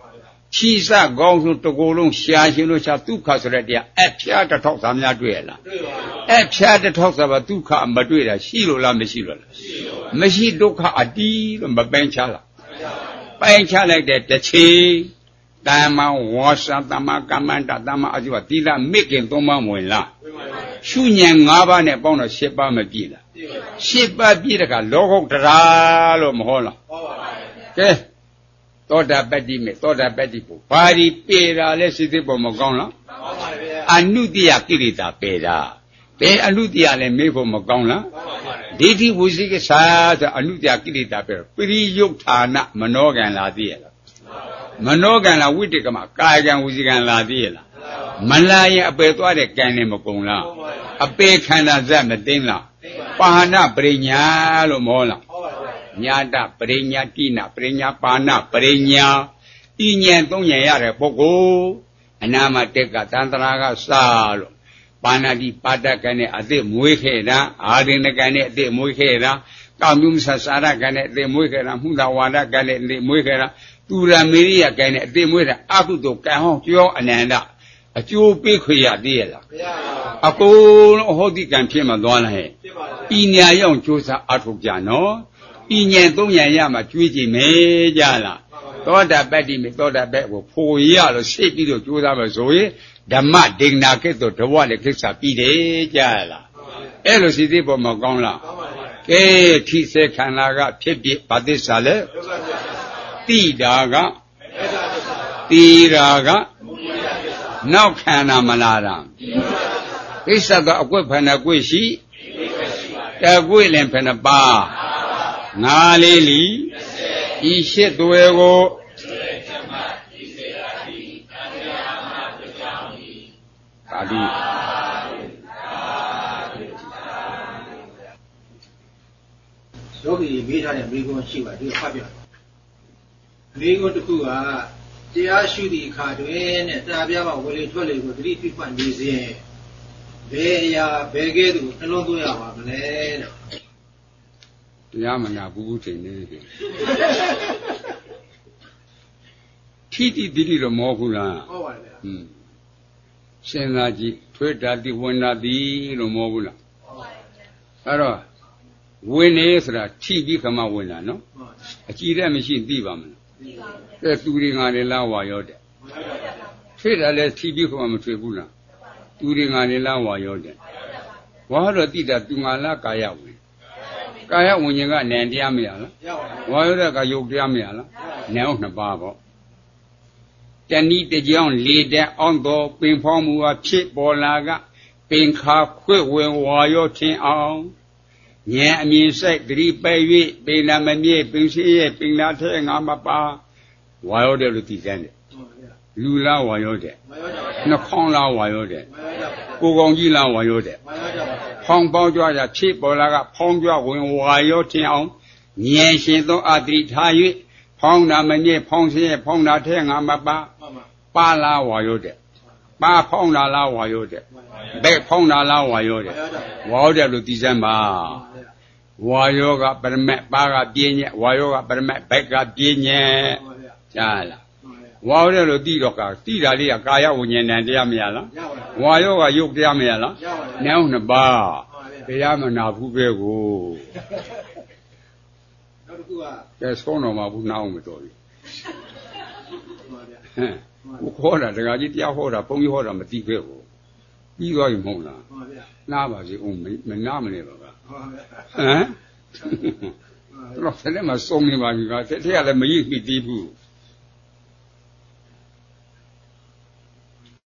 气杀高手这个龙下行了下杜卡出来的，哎，偏着套咱们家对了，哎，偏着套咱们杜卡没对了，西路了没西路了，没西杜卡啊低了没搬下了，搬下来的这钱，咱们我上咱们干嘛的，咱们啊就话地上没给多么稳了，去年俺把那帮了十八没比了，十八比那个老公得啥了没好了，对。多大白地没？多大白地不？白地白了，那是的不么讲了？安努地亚给你打白的，白安努地亚嘞没不么讲了？地地不是个啥子？安努地亚给你打白，不是有他那没脑干拉地了，没脑干了为这个嘛？干干为这干拉地了，没拉也白多的干的么讲了，啊白看那咱没定了，把那不是伢了么了？Nyata perenya tina perenya pana perenya inya tongnya ya re poko anama teka tantraga salo pana di pada kane ade muai khera adine kane ade muai khera kamyum sasara kane ade muai khera munda wada kane ade muai khera tura meriya kane ade muai khera akudo kan ho chyo ananda အကျိုးပေးခွေရသေးရဲ့လားမရပါဘူးအကုန်လုံးဟောဒီကံဖြစ်မှသွားလာဟဲ့ဖြစ်ပါဗျာဤညာရောက်ကြိုးစားအထုတ်ကြနော်ဤဉဏ်သုံးဉဏ်ရမှကျွေးကြည့်မယ်ကြလားသောတာပတ္တိမေသောတာပက်ကိုဖို့ရလို့စိတ်ပြီးတော့ကြိုးစားမယ်ဆိုရင်ဓမ္မဒိဋ္ဌာကိတ္တဓဝလည်းကိစ္စပြီးတယ်ကြလားအဲ့လိုစီသေးပေါ်မှာကောင်းလားကောင်းပါဗျာကဲထိစေခန္ဓာကဖြစ်ဖြစ်ဗသစ္စာလဲတိတာကတိရာကနောက်ခန္ဓာမလားတာကိစ္စကအကွက်ဖဏကွက်ရှိတကွက်လည်းဖဏပါငါလေးလီဤရှိသွဲကိုသာဓုယောဂီမေးထားတဲ့မိဂုံးရှိပါဒီဖတ်ပြမိဂုံးတစ်ခုကတရားရှိသည့်အခါတွင်တဲ့တရားပြမှာဝေလေထွက်လေကိုသတိပြုမှတ်နေစဉ်ဘယ်အရာဘယ်ကဲ့သို့နှလုံးသွင်းရပါမလဲတဲ့တရားမနာဘူးဘူးထင်နေတယ်ထိတိတိတိတော့မဟုတ်ဘူးလားဟုတ်ပါတယ်ဗျာอืมစဉ်းစားကြည့်ထွေးတာတိဝင်တာတိလို့မဟုတ်ဘူးလားဟုတ်ပါတယ်ဗျာအဲ့တော့ဝင်နေဆိုတာထိပြီးခမဝင်တာနော်အကြည့်တဲ့မရှိသိပါမလားသိပါဘူးတဲ့သူတွေငါတွေလားဝါရောတဲ့ထွေးတာလည်းထိပြီးခမမထွေးဘူးလားသူတွေငါတွေလားဝါရောတဲ့ဝါတော့တိတာသူငါလားကာယဝင်ကာယဝิญဉာဏ်ကနံတရားမရလားဝါရောတဲ့ကယုတ်တရားမရလားနံအောင်နှစ်ပါးပေါ့တဏိတကြောင်လေတဲ့အောင်တော်ပင်ဖောင်းမှုအဖြစ်ပေါ်လာကပင်ခါခွေဝင်ဝါရောထင်အောင်ဉာဏ်အမြင်စိတ်သတိပဲ့၍ပင်နာမမြဲပင်ရှိရဲ့ပင်နာထဲငါမပါဝါရောတဲ့လို့သိစမ်းတယ်လူလားဝါရောတဲ့နှခေါင်းလားဝါရောတဲ့ကိုကောင်ကြီးလားဝါရောတဲ့ဖောင်းပေါင်းကြွားကြဖြစ်ပေါ်လာကဖောင်းကြွဝင်ဝါရောထင်အောင်ဉာဏ်ရှင်သောအတိထား၍ဖောင်းနာမမြဲဖောင်းရှိရဲ့ဖောင်းနာထဲငါမပါပါလားဝါရောတဲ့ပါဖောင်းနာလားဝါရောတဲ့ဘက်ဖောင်းနာလားဝါရောတဲ့ဝါရောတဲ့လို့သိစမ်းပါဝါရောကပရမတ်ပါကပြင်းညက်ဝါရောကပရမတ်ဘက်ကပြင်းညက်ကြားလားဝါရောတဲ့လို့သိတော့ကသိတာလေးကကာယဝิญဉာဏ်တရားမရလားဝါရောကယုတ်တရားမရလားနောင်နှစ်ပါးတရားမနာဘူးပဲကိုနောက်တစ်ခုကကဲဆုံးတော်မှာဘူးနာအောင်မတော်ဘူးဟမ်ဘုခေါ်တာတခါကြီးတရားဟောတာဘုန်းကြီးဟောတာမသိခဲ့ဘူးပြီးသွားပြီမဟုတ်လားဟုတ်ပါဗျာနားပါစေဦးမနားမနေပါဗျာဟုတ်ပါဗျာဟမ်တော့ဆက်လက်မဆုံးနေပါဘူးကတဲ့တဲ့ကလည်းမရည်မိသေးဘူး